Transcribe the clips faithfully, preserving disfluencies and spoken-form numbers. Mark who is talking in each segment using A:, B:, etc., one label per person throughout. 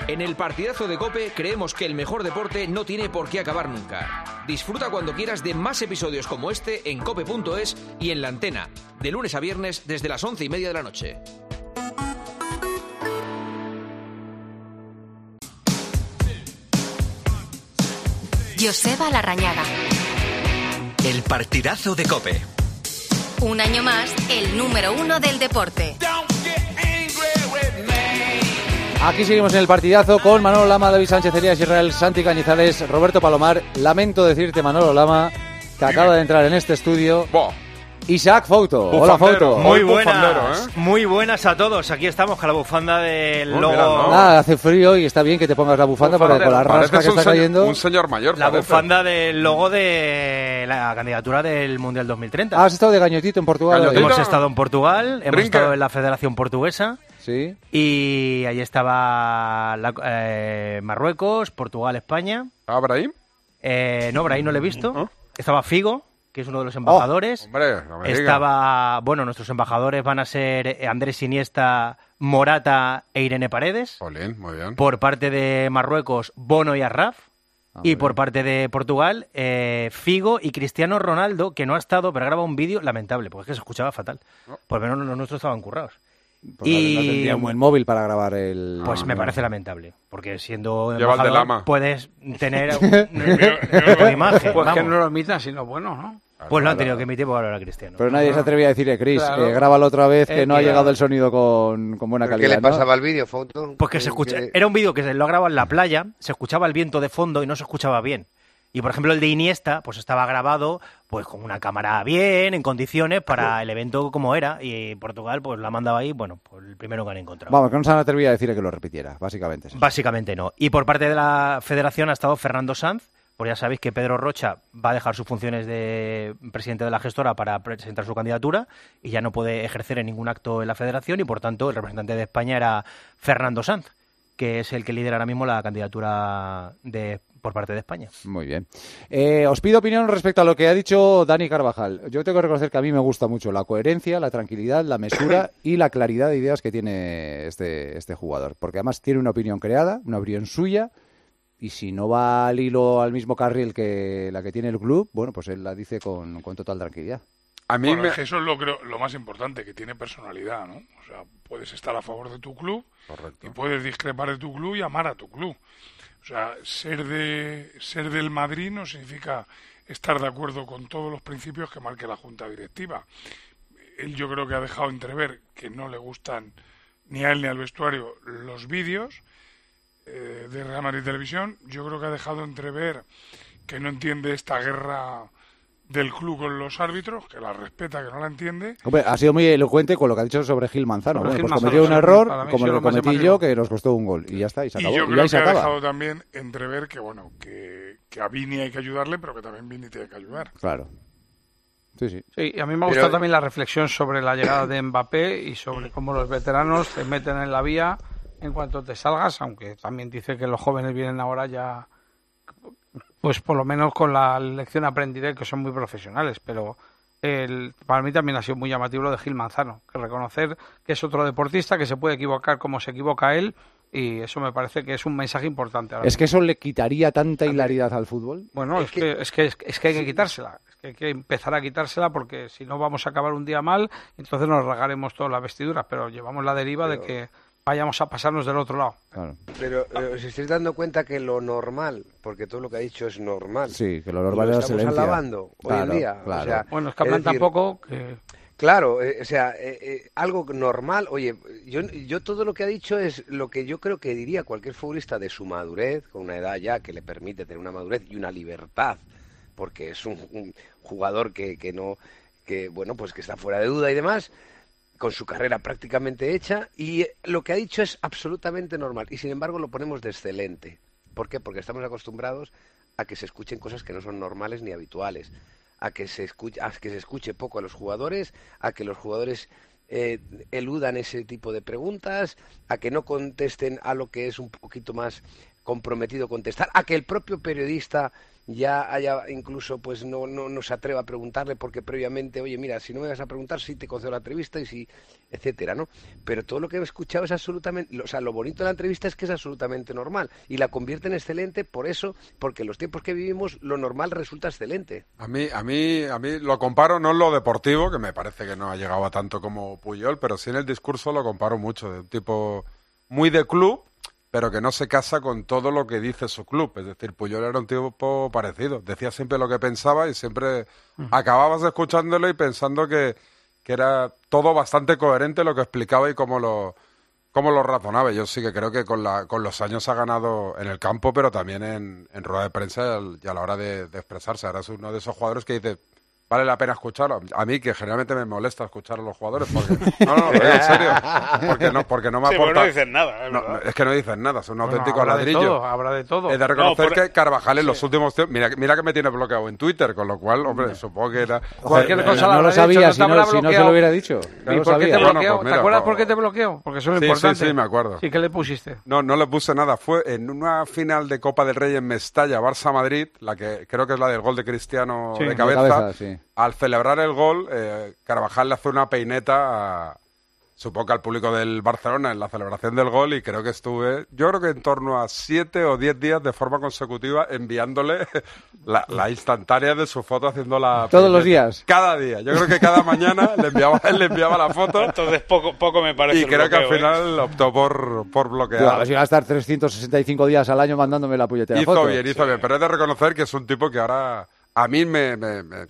A: En el partidazo de COPE creemos que el mejor deporte no tiene por qué acabar nunca. Disfruta cuando quieras de más episodios como este en cope punto es y en La Antena, de lunes a viernes desde las once y media de la noche.
B: Joseba Larrañaga.
C: El partidazo de COPE.
B: Un año más, el número uno del deporte.
D: Aquí seguimos en el partidazo con Manolo Lama, David Sánchez, Elías Israel, Santi Cañizales, Roberto Palomar. Lamento decirte, Manolo Lama, que acaba de entrar en este estudio
E: Bo.
D: Isaac Fouto. Hola, Fouto.
F: Muy buenas,
E: ¿eh?
F: muy buenas a todos. Aquí estamos con la bufanda del
E: Oh,
F: logo.
E: mira, ¿no?
D: Nada, hace frío y está bien que te pongas la bufanda porque con la rasca que
E: un
D: está
E: señor,
D: cayendo.
E: un señor mayor.
F: La
E: parece.
F: bufanda del logo de la candidatura del Mundial dos mil treinta.
D: Ah, has estado de gañotito en Portugal.
E: Gañotito.
F: Hemos estado en Portugal, hemos
E: Brinca.
F: estado en la Federación Portuguesa
D: Sí.
F: y ahí estaba la- eh, Marruecos, Portugal, España.
E: ¿Ah, Brahim?
F: Eh, no, Brahim no lo he visto.
E: ¿No?
F: Estaba Figo, que es uno de los embajadores.
E: Hombre, no me digas.
F: Estaba, bueno, nuestros embajadores van a ser eh, Andrés Iniesta, Morata e Irene Paredes.
E: Jolín, muy bien.
F: Por parte de Marruecos, Bono y Arraf.
D: Ah,
F: y
D: muy
F: por
D: bien.
F: parte de Portugal, eh, Figo y Cristiano Ronaldo, que no ha estado, pero ha grabado un vídeo lamentable, porque es que se escuchaba fatal.
E: No.
F: Porque no, los nuestros estaban currados.
D: Pues
F: y
D: no tendría un buen móvil para grabar el.
F: Pues me
D: no.
F: parece lamentable, porque siendo
E: Lleva el de
F: embajador
E: Lama.
F: puedes tener un- una imagen.
G: Pues que
F: vamos.
G: no lo emitan, sino bueno, ¿no?
F: Pues lo han tenido que emitir porque ahora era Cristiano.
D: Pero nadie se atrevía a decirle, Chris,
G: Claro.
D: eh, grábalo otra vez, que
G: Eh,
D: no ha
G: claro.
D: llegado el sonido con, con buena
H: ¿Qué
D: calidad.
H: le
D: ¿no?
H: pasaba al vídeo, Foto?
F: Pues que se escucha.
H: Que-
F: Era un vídeo que se lo ha grabado en la playa, se escuchaba el viento de fondo y no se escuchaba bien. Y por ejemplo el de Iniesta, pues estaba grabado pues con una cámara bien, en condiciones, para el evento como era. Y Portugal pues la mandaba ahí, bueno, pues el primero que han encontrado.
D: Vamos, que no se han atrevido a decirle que lo repitiera, básicamente. es eso.
F: Básicamente no. Y por parte de la federación ha estado Fernando Sanz, pues ya sabéis que Pedro Rocha va a dejar sus funciones de presidente de la gestora para presentar su candidatura y ya no puede ejercer en ningún acto en la federación y por tanto el representante de España era Fernando Sanz, que es el que lidera ahora mismo la candidatura de por parte de España.
D: Muy bien. Eh, os pido opinión respecto a lo que ha dicho Dani Carvajal. Yo tengo que reconocer que a mí me gusta mucho la coherencia, la tranquilidad, la mesura y la claridad de ideas que tiene este, este jugador. Porque además tiene una opinión creada, una opinión suya, y si no va al hilo, al mismo carril que la que tiene el club, bueno, pues él la dice con, con total tranquilidad.
E: A mí
I: Bueno,
E: me...
I: es que eso es lo, creo, lo más importante, que tiene personalidad, ¿no? O sea, puedes estar a favor de tu club
E: Correcto.
I: y puedes discrepar de tu club y amar a tu club. O sea, ser de ser del Madrid no significa estar de acuerdo con todos los principios que marque la Junta Directiva. Él yo creo que ha dejado entrever que no le gustan ni a él ni al vestuario los vídeos eh, de Real Madrid Televisión. Yo creo que ha dejado entrever que no entiende esta guerra del club con los árbitros, que la respeta, que no la entiende.
D: Hombre, ha sido muy elocuente con lo que ha dicho sobre Gil Manzano.
G: Sobre
D: Bueno,
G: Gil
D: pues
G: Manzano,
D: cometió un
G: para
D: error,
G: mí
D: como
G: sí,
D: lo
G: lo más
D: cometí
G: llamativo.
D: yo, que nos costó un gol. Y ya está, y se
I: Y
D: acabó.
I: yo
D: Y
I: creo
D: ahí se
I: que ha
D: acaba.
I: dejado también entrever que, bueno, que, que a Vini hay que ayudarle, pero que también Vini tiene que ayudar.
D: Claro. Sí, sí.
G: Sí, y a mí me ha
H: Pero-
G: gustado también la reflexión sobre la llegada de Mbappé y sobre cómo los veteranos te meten en la vía en cuanto te salgas, aunque también dice que los jóvenes vienen ahora ya, pues por lo menos con la lección aprendida y que son muy profesionales, pero el, para mí también ha sido muy llamativo lo de Gil Manzano, que reconocer que es otro deportista, que se puede equivocar como se equivoca él, y eso me parece que es un mensaje importante. ahora
D: ¿Es
G: mismo.
D: que eso le quitaría tanta hilaridad al fútbol?
G: Bueno, es que, es, que, es, que, es que hay que quitársela. Es que hay que empezar a quitársela porque si no vamos a acabar un día mal, entonces nos regaremos todas las vestiduras. Pero llevamos la deriva
H: Pero-
G: de que vayamos a pasarnos del otro lado.
D: Claro.
H: Pero eh, os estáis dando cuenta que lo normal, porque todo lo que ha dicho es normal.
D: Sí, que lo
H: y
D: normal
H: lo
D: es la
H: estamos
D: silencia.
H: alabando hoy
D: Claro,
H: en día.
D: claro.
H: O sea,
G: Bueno, es que
H: es
G: hablan
H: decir,
G: tampoco que...
H: Claro, eh, o sea, eh, eh, algo normal. Oye, yo, yo todo lo que ha dicho es lo que yo creo que diría cualquier futbolista de su madurez, con una edad ya que le permite tener una madurez y una libertad, porque es un, un jugador que, que no, que bueno, pues que está fuera de duda y demás, con su carrera prácticamente hecha, y eh, lo que ha dicho es absolutamente normal, y sin embargo lo ponemos de excelente. ¿Por qué? Porque estamos acostumbrados a que se escuchen cosas que no son normales ni habituales, a que se escuche, a que se escuche poco a los jugadores, a que los jugadores eh, eludan ese tipo de preguntas, a que no contesten a lo que es un poquito más comprometido contestar, a que el propio periodista ya haya incluso pues no, no, no se atreva a preguntarle porque previamente, oye, mira, si no me vas a preguntar, sí te concedo la entrevista y si, etcétera, ¿no? Pero todo lo que he escuchado es absolutamente, o sea, lo bonito de la entrevista es que es absolutamente normal y la convierte en excelente por eso, porque en los tiempos que vivimos lo normal resulta excelente.
E: A mí, a mí, a mí lo comparo no en lo deportivo, que me parece que no ha llegado a tanto como Puyol, pero sí en el discurso lo comparo mucho, de un tipo muy de club, pero que no se casa con todo lo que dice su club. Es decir, Puyol era un tipo parecido. Decía siempre lo que pensaba y siempre uh-huh. acababas escuchándolo y pensando que, que era todo bastante coherente lo que explicaba y cómo lo, cómo lo razonaba. Yo sí que creo que con, la, con los años ha ganado en el campo, pero también en, en rueda de prensa y a la hora de, de expresarse. Ahora es uno de esos jugadores que dice... Vale la pena escucharlo. A mí, que generalmente me molesta escuchar a los jugadores. Porque... No, no, lo digo en serio. Porque no, porque no me
J: sí,
E: aporta...
J: no dicen nada, es,
E: no, es que no dicen nada, son un
G: bueno,
E: auténtico
G: habrá
E: ladrillo.
G: De todo, habrá de todo.
E: He de reconocer
J: no, por...
E: que Carvajal en sí. los últimos tiempos... Mira, mira que me tiene bloqueado en Twitter, con lo cual, hombre, supongo que era...
G: Cualquier
D: Joder,
G: cosa
D: no lo sabía,
G: dicho,
D: si, no,
G: no
D: si no se lo hubiera dicho. No
G: ¿Y
D: lo
G: por
D: sabía.
G: qué te bloqueó?
E: Bueno, pues mira,
G: ¿Te acuerdas
E: por...
G: por qué te bloqueó? Porque eso es lo
E: sí,
G: importante.
E: Sí, sí, me acuerdo.
G: ¿Y qué le pusiste?
E: No, no le puse nada. Fue en una final de Copa del Rey en Mestalla, Barça-Madrid, la que creo que es la del gol de Cristiano
G: sí,
E: de cabeza.
D: De cabeza sí.
E: Al celebrar el gol, eh, Carvajal le hace una peineta, a, supongo que al público del Barcelona en la celebración del gol, y creo que estuve, yo creo que en torno a siete o diez días de forma consecutiva enviándole la, la instantánea de su foto haciendo la
D: ¿Todos
E: peineta.
D: los días?
E: Cada día. Yo creo que cada mañana le enviaba, él le enviaba la foto.
J: Entonces poco, poco me parece.
E: Y creo
J: bloqueo,
E: que al final
J: ¿eh?
E: optó por, por bloquear.
D: Yo, a ver si va a estar trescientos sesenta y cinco días al año mandándome la puñetera
E: hizo
D: foto.
E: bien, hizo sí. bien, pero he de reconocer que es un tipo que ahora a mí me... me, me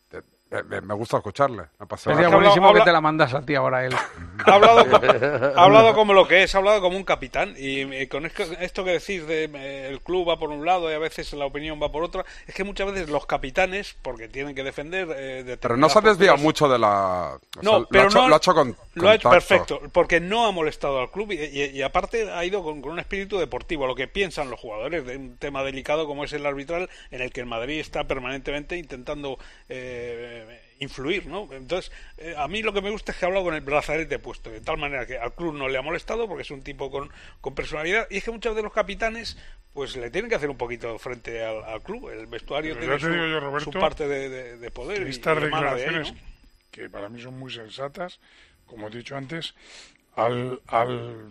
E: Me, me gusta escucharle.
G: Sería buenísimo habla, que te la mandas a ti ahora él.
J: Ha hablado, ha hablado como lo que es, ha hablado como un capitán. Y, y con esto, esto que decís de eh, el club va por un lado y a veces la opinión va por otra, es que muchas veces los capitanes, porque tienen que defender... Eh,
E: pero no se ha desviado mucho de la... O
J: no,
E: sea,
J: pero
E: lo ha hecho,
J: no,
E: lo ha hecho con,
J: lo
E: con
J: ha hecho
E: tacto.
J: perfecto, porque no ha molestado al club y, y, y aparte ha ido con, con un espíritu deportivo, lo que piensan los jugadores de un tema delicado como es el arbitral, en el que el Madrid está permanentemente intentando... Eh, influir, ¿no? Entonces, eh, a mí lo que me gusta es que ha hablado con el brazalete puesto, de tal manera que al club no le ha molestado porque es un tipo con, con personalidad, y es que muchos de los capitanes pues le tienen que hacer un poquito frente al, al club, el vestuario
I: Pero
J: tiene su,
I: yo, Roberto,
J: su parte de, de, de poder y,
I: estas
J: y
I: declaraciones
J: de ahí, ¿no?
I: que para mí son muy sensatas, como he dicho antes, al... al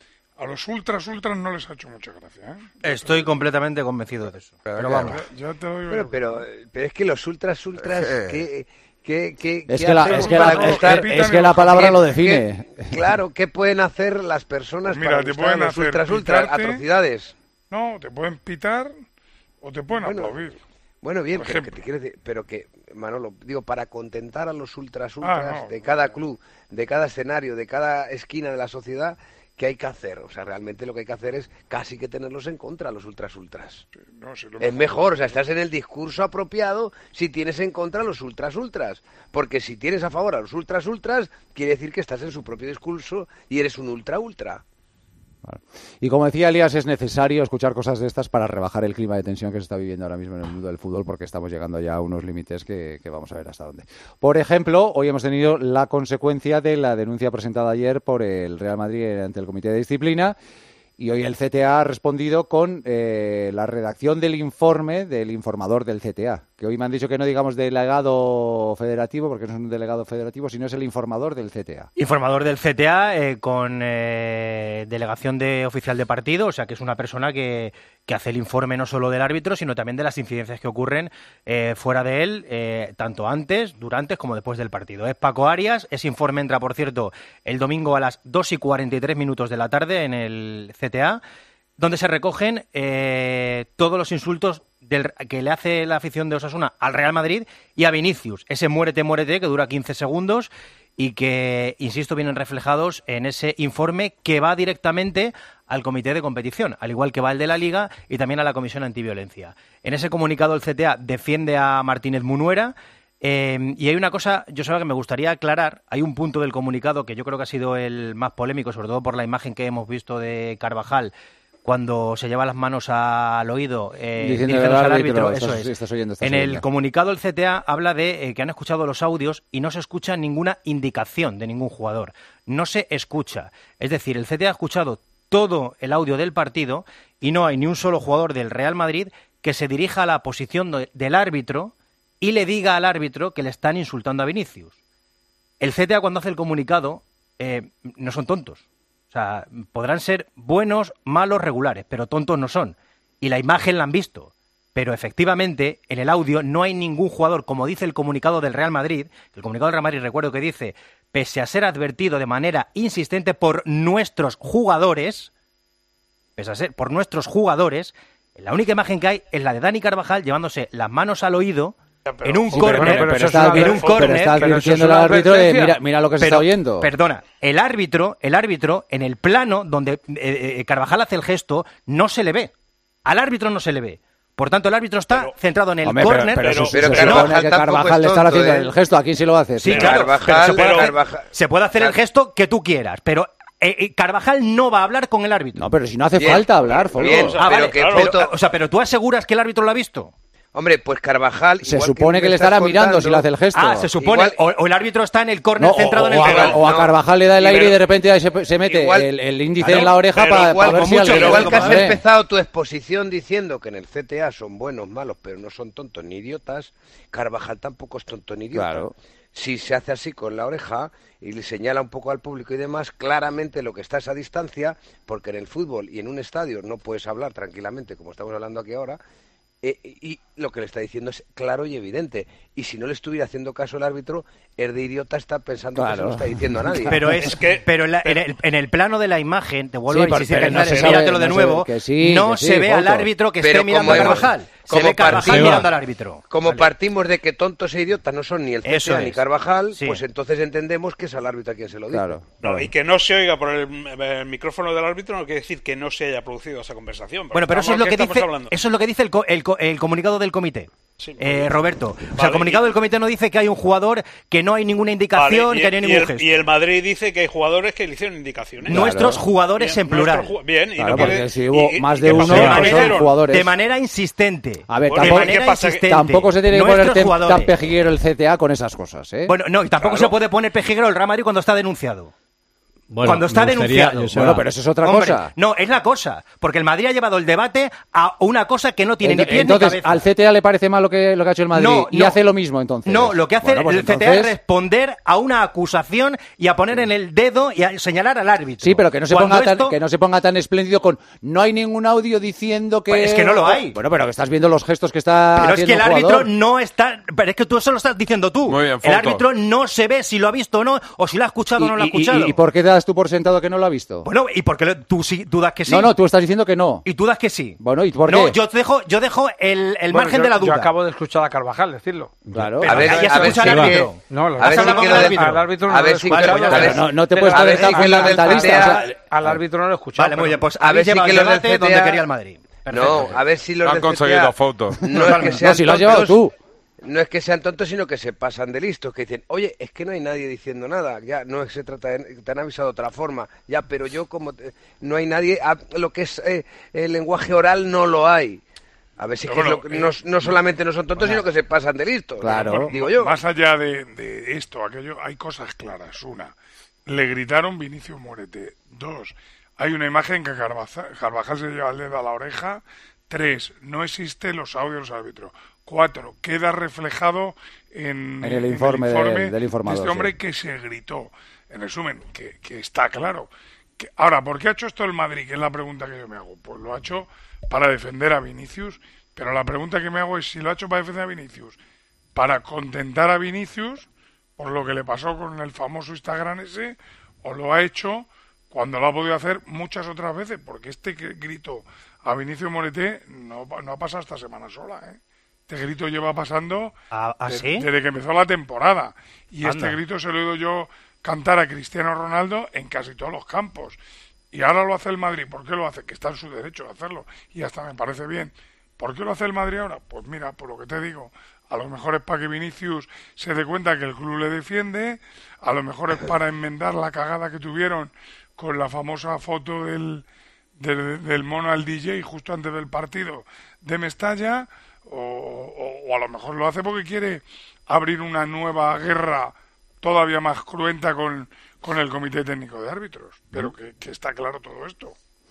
I: A los ultras, ultras no les ha hecho mucha gracia, ¿eh?
F: Estoy completamente convencido de eso.
E: Pero,
F: pero
E: que,
F: vamos.
I: Ya te doy
H: Pero, pero, pero es que los ultras, ultras, ¿qué, qué, qué,
D: es,
H: qué
D: que la, es, que la, es, que, es que la palabra
H: ¿Qué,
D: lo define.
H: Qué, claro, ¿qué pueden hacer las personas
I: Mira,
H: para
I: te
H: gustar
I: pueden
H: a los
I: hacer
H: ultras, ultras?
I: pitarte,
H: Atrocidades.
I: No, te pueden pitar o te pueden
H: Bueno,
I: aplaudir.
H: Bueno, bien,
I: Por
H: pero
I: ejemplo.
H: que te quiero decir, pero que, Manolo, digo, para contentar a los ultras, ultras
I: Ah, no.
H: de cada club, de cada escenario, de cada esquina de la sociedad, ¿qué hay que hacer? O sea, realmente lo que hay que hacer es casi que tenerlos en contra, los ultras, ultras.
I: No, si lo
H: Es mejor, o sea, estás en el discurso apropiado si tienes en contra a los ultras, ultras. Porque si tienes a favor a los ultras, ultras, quiere decir que estás en su propio discurso y eres un ultra, ultra.
D: Vale. Y como decía Elías, es necesario escuchar cosas de estas para rebajar el clima de tensión que se está viviendo ahora mismo en el mundo del fútbol, porque estamos llegando ya a unos límites que, que vamos a ver hasta dónde. Por ejemplo, hoy hemos tenido la consecuencia de la denuncia presentada ayer por el Real Madrid ante el Comité de Disciplina, y hoy el C T A ha respondido con eh, la redacción del informe del informador del C T A, que hoy me han dicho que no digamos delegado federativo, porque no es un delegado federativo, sino es el informador del C T A.
F: Informador del C T A eh, con eh, delegación de oficial de partido, o sea que es una persona que, que hace el informe no solo del árbitro, sino también de las incidencias que ocurren eh, fuera de él, eh, tanto antes, durante como después del partido. Es Paco Arias, ese informe entra, por cierto, el domingo a las dos y cuarenta y tres minutos de la tarde en el C T A, donde se recogen eh, todos los insultos del, que le hace la afición de Osasuna al Real Madrid y a Vinicius, ese muérete, muérete que dura quince segundos y que, insisto, vienen reflejados en ese informe que va directamente al comité de competición, al igual que va el de la Liga y también a la Comisión Antiviolencia. En ese comunicado el C T A defiende a Martínez Munuera. Eh, y hay una cosa, yo sé que me gustaría aclarar, hay un punto del comunicado que yo creo que ha sido el más polémico, sobre todo por la imagen que hemos visto de Carvajal cuando se lleva las manos al oído eh, dirigiéndose al árbitro, árbitro
D: estás,
F: eso es.
D: Estás oyendo, estás
F: en
D: oyendo.
F: El comunicado el C T A habla de eh, que han escuchado los audios y no se escucha ninguna indicación de ningún jugador, no se escucha, es decir, el C T A ha escuchado todo el audio del partido y no hay ni un solo jugador del Real Madrid que se dirija a la posición de, del árbitro y le diga al árbitro que le están insultando a Vinicius. El C T A cuando hace el comunicado eh, no son tontos. O sea, podrán ser buenos, malos, regulares, pero tontos no son. Y la imagen la han visto. Pero efectivamente, en el audio no hay ningún jugador, como dice el comunicado del Real Madrid, el comunicado del Real Madrid, recuerdo que dice, pese a ser advertido de manera insistente por nuestros jugadores, pese a ser por nuestros jugadores, la única imagen que hay es la de Dani Carvajal llevándose las manos al oído
J: Pero,
F: en un
D: Sí,
F: córner,
D: pero, pero, pero
F: en un
D: pero
F: córner,
D: está
G: pero eso
D: advirtiendo
G: es
D: al
G: una
D: árbitro de
G: advertencia.
D: mira, mira lo que se
F: pero,
D: está oyendo.
F: Perdona, el árbitro, el árbitro en el plano donde eh, eh, Carvajal hace el gesto no se le ve. Al árbitro no se le ve. Por tanto, el árbitro está
J: Pero-
F: centrado en el
D: Hombre, pero,
F: córner.
D: pero,
J: pero-
D: se,
H: pero
D: se
H: Carvajal
D: supone que
H: tampoco
D: Carvajal
H: es
D: le está
H: tonto,
D: haciendo
H: ¿eh?
D: el gesto. ¿A quién se lo hace?
F: Sí,
H: Pero
F: claro.
H: Carvajal-
F: pero se, puede hacer,
H: Carvajal-
F: se puede hacer el gesto que tú quieras, pero eh, eh, Carvajal no va a hablar con el árbitro.
D: No, pero si no hace
H: Bien,
D: falta hablar, Folgo.
H: bien.
F: Ah,
H: pero
F: vale,
H: que
F: claro,
H: foto-
F: pero, o sea, pero tú aseguras que el árbitro lo ha visto.
H: Hombre, pues Carvajal...
D: Se
H: igual
D: supone que,
H: me
D: le
H: estás
D: estará mirando
H: contando-
D: si le hace el gesto.
F: Ah, se supone.
H: Igual-
F: o, o el árbitro está en el córner
D: No, o,
F: centrado en el
D: o a,
F: juego.
D: o a
H: No.
D: Carvajal le da el
H: Y
D: aire
H: pero-
D: y de repente ahí se, se mete
H: igual-
D: el, el índice
F: Claro,
D: en la oreja
H: pero
D: para
H: igual,
D: ver
F: con
D: si
F: mucho-
D: alguien
H: Pero
F: Pero
H: igual que has
D: Hombre.
H: empezado tu exposición diciendo que en el C T A son buenos, malos, pero no son tontos ni idiotas, Carvajal tampoco es tonto ni idiota.
D: Claro.
H: Si se hace así con la oreja y le señala un poco al público y demás, claramente lo que está es a distancia, porque en el fútbol y en un estadio no puedes hablar tranquilamente como estamos hablando aquí ahora, eh, y lo que le está diciendo es claro y evidente. Y si no le estuviera haciendo caso el árbitro, el de idiota está pensando que
D: Claro.
H: se lo está diciendo a nadie.
F: Pero es,
J: Es que-
F: pero en, la- en el, en el plano de la imagen, te vuelvo
D: Sí,
F: a
D: pero-
F: insistir,
D: pero no
F: Cañares,
D: se sabe,
F: míratelo de
D: no se-
F: nuevo,
D: que sí,
F: no
D: que sí,
F: se ve al
D: Foto.
F: árbitro que
H: Pero
F: esté mirando a
H: como hemos-
F: Carvajal. Se
H: como
F: ve Carvajal
H: partimos-
F: mirando al árbitro.
H: Como
F: Vale.
H: partimos de que tontos e idiotas no son ni el C T A
F: Eso
H: ni
F: es.
H: Carvajal,
F: Sí.
H: pues entonces entendemos que es al árbitro a quien se lo dice.
D: Claro.
J: No, y que no se oiga por el, el micrófono del árbitro no quiere decir que no se haya producido esa conversación. porque
F: Bueno, pero eso es
J: estamos-
F: lo
J: ¿qué
F: que
J: estamos
F: dice,
J: hablando?
F: eso es lo que dice el, co- el, co- el comunicado del comité.
J: Sí,
F: Eh,
J: vale.
F: Roberto, o sea,
J: Vale,
F: el comunicado
J: y-
F: del comité no dice que hay un jugador que no hay ninguna indicación,
J: Vale, y,
F: que no hay
J: y
F: ningún
J: el,
F: gesto.
J: y el Madrid dice que hay jugadores que le hicieron indicaciones.
F: Nuestros
D: Claro.
F: jugadores
J: Bien,
F: en plural.
J: nuestros ju- Bien, y
D: Claro,
J: no
D: porque
J: quiere-
D: si hubo
J: y- y-
D: más
J: ¿y
D: de
J: qué
D: uno,
J: pasó?
F: de
J: ¿No
D: pues
J: lo
D: son
J: hicieron?
D: jugadores.
F: De manera insistente.
D: A ver,
J: Bueno,
F: de
D: tampoco,
F: manera
J: ¿qué pasa? Que-
F: insistente.
D: tampoco se tiene que
F: Nuestros
D: poner tem-
F: jugadores.
D: tan pejiguero el C T A con esas cosas, ¿eh?
F: Bueno, no, y tampoco
J: Claro.
F: se puede poner pejiguero el Real Madrid cuando está denunciado.
K: Bueno,
F: cuando está
K: me gustaría,
F: denunciado.
K: Joseba,
D: Bueno, pero eso es otra
F: Hombre,
D: cosa.
F: no, es la cosa. Porque el Madrid ha llevado el debate a una cosa que no tiene ni
D: Ent-
F: pies
D: entonces,
F: ni cabeza.
D: al C T A le parece mal lo que, lo que ha hecho el Madrid
F: No,
D: y
F: no.
D: hace lo mismo, entonces.
F: No, lo que hace
D: Bueno, pues
F: el C T A es
D: entonces-
F: responder a una acusación y a poner en el dedo y a señalar al árbitro.
D: Sí, pero que no se
F: Cuando
D: ponga tan,
F: esto-
D: que no se ponga tan espléndido con no hay ningún audio diciendo que
F: Pues es que no lo hay.
D: Bueno, pero que estás viendo los gestos que está
F: Pero es
D: haciendo
F: que el
D: un
F: árbitro
D: jugador.
F: no está. Pero es que tú eso lo estás diciendo tú.
E: Muy bien,
F: el
E: Foto.
F: árbitro no se ve si lo ha visto o no, o si lo ha escuchado o no lo ha
D: ¿Y, y-
F: escuchado.
D: y- y por qué das tú por sentado que no lo ha visto?
F: Bueno, y porque lo- tú sí, tú das que sí.
D: No, no, tú estás diciendo que no.
F: Y tú das que sí.
D: Bueno, ¿y por
F: No,
D: qué?
F: yo dejo, yo dejo el, el
G: Bueno,
F: margen
G: yo-
F: de la duda.
G: Yo acabo de escuchar a Carvajal decirlo.
D: Claro.
F: Pero
H: A ver,
F: ya, ya
H: a
F: se
H: ver
F: escucha
H: si
F: al
H: que-
F: árbitro.
G: No, lo
H: A ver
F: Has
H: si
F: hablado
H: que
F: con
H: lo
F: el
H: del-
F: árbitro.
G: al árbitro no
H: a
G: lo
H: ver
G: he
H: si
F: Vale,
H: que
F: pues
H: lo-
F: ya
H: a ver
F: está.
H: si-
D: No, no te
G: Pero
D: puedes
H: a
D: poner
H: ver
D: tan
H: si que lo del
D: fundamentalista.
H: C T A
D: o sea,
G: Al árbitro no lo he escuchado.
F: Vale, muy bien, pues
H: A ver
F: habéis
H: si
F: llevado
H: que
F: el
H: los del
F: debate
H: C T A
F: donde quería el Madrid. Perfecto.
H: No, a ver si los
E: Han
H: del
E: conseguido
H: C T A
E: fotos.
H: No es que sean
D: no, si lo has llevado
H: tontos,
D: tú.
H: No es que sean tontos, sino que se pasan de listos, que dicen, oye, es que no hay nadie diciendo nada, ya no se trata de, te han avisado de otra forma, ya, pero yo como te- no hay nadie, ah, lo que es eh, el lenguaje oral no lo hay. A ver si
I: Pero
H: es que
I: bueno,
H: es lo-
I: eh,
H: no, no solamente no son tontos, sino que se pasan de listos.
D: Claro.
I: Bueno,
H: Digo yo.
I: Más allá de, de esto, aquello, hay cosas claras. Una, le gritaron Vinicius Morete. Dos, hay una imagen que Carvajal, Carvajal se lleva el dedo a la oreja. Tres, no existen los audios del árbitro. Cuatro, queda reflejado en,
D: En el informe del- del informador,
I: de este hombre
D: sí.
I: que se gritó. En resumen, que, que está claro. Que, ahora, ¿por qué ha hecho esto el Madrid? Que es la pregunta que yo me hago. Pues lo ha hecho para defender a Vinicius, pero la pregunta que me hago es si lo ha hecho para defender a Vinicius, para contentar a Vinicius por lo que le pasó con el famoso Instagram ese, o lo ha hecho cuando lo ha podido hacer muchas otras veces, porque este que- grito a Vinicius Morete no, pa- no ha pasado esta semana sola, ¿eh? Este grito lleva pasando
F: ¿Ah, ah,
I: de-
F: sí?
I: desde que empezó la temporada, y
F: Anda.
I: este grito se lo he oído yo cantar a Cristiano Ronaldo en casi todos los campos, y ahora lo hace el Madrid. ¿Por qué lo hace? Que está en su derecho de hacerlo, y hasta me parece bien. ¿Por qué lo hace el Madrid ahora? Pues mira, por lo que te digo, a lo mejor es para que Vinicius se dé cuenta que el club le defiende, a lo mejor es para enmendar la cagada que tuvieron con la famosa foto del, del, del mono al D J justo antes del partido de Mestalla, o, o, o a lo mejor lo hace porque quiere abrir una nueva guerra todavía más cruenta con, con el Comité Técnico de Árbitros, pero que, que está claro todo esto.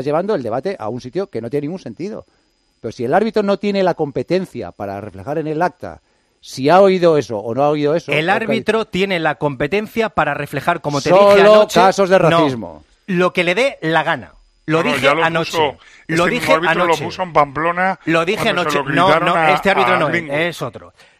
D: estás llevando el debate a un sitio que no tiene ningún sentido. Pero si el árbitro no tiene la competencia para reflejar en el acta si ha oído eso o no ha oído eso...
F: El árbitro okay. tiene la competencia para reflejar, como te
D: Solo
F: dije anoche...
D: Solo casos de racismo.
F: No, lo que le dé la gana. Lo
I: no,
F: dije
I: no, lo
F: anoche.
I: Puso,
F: lo
I: este
F: dije
I: árbitro
F: anoche.
I: lo puso en Pamplona.
F: Lo dije anoche.
I: Lo
F: no, no,
I: a,
F: este árbitro no
I: es,
F: es otro.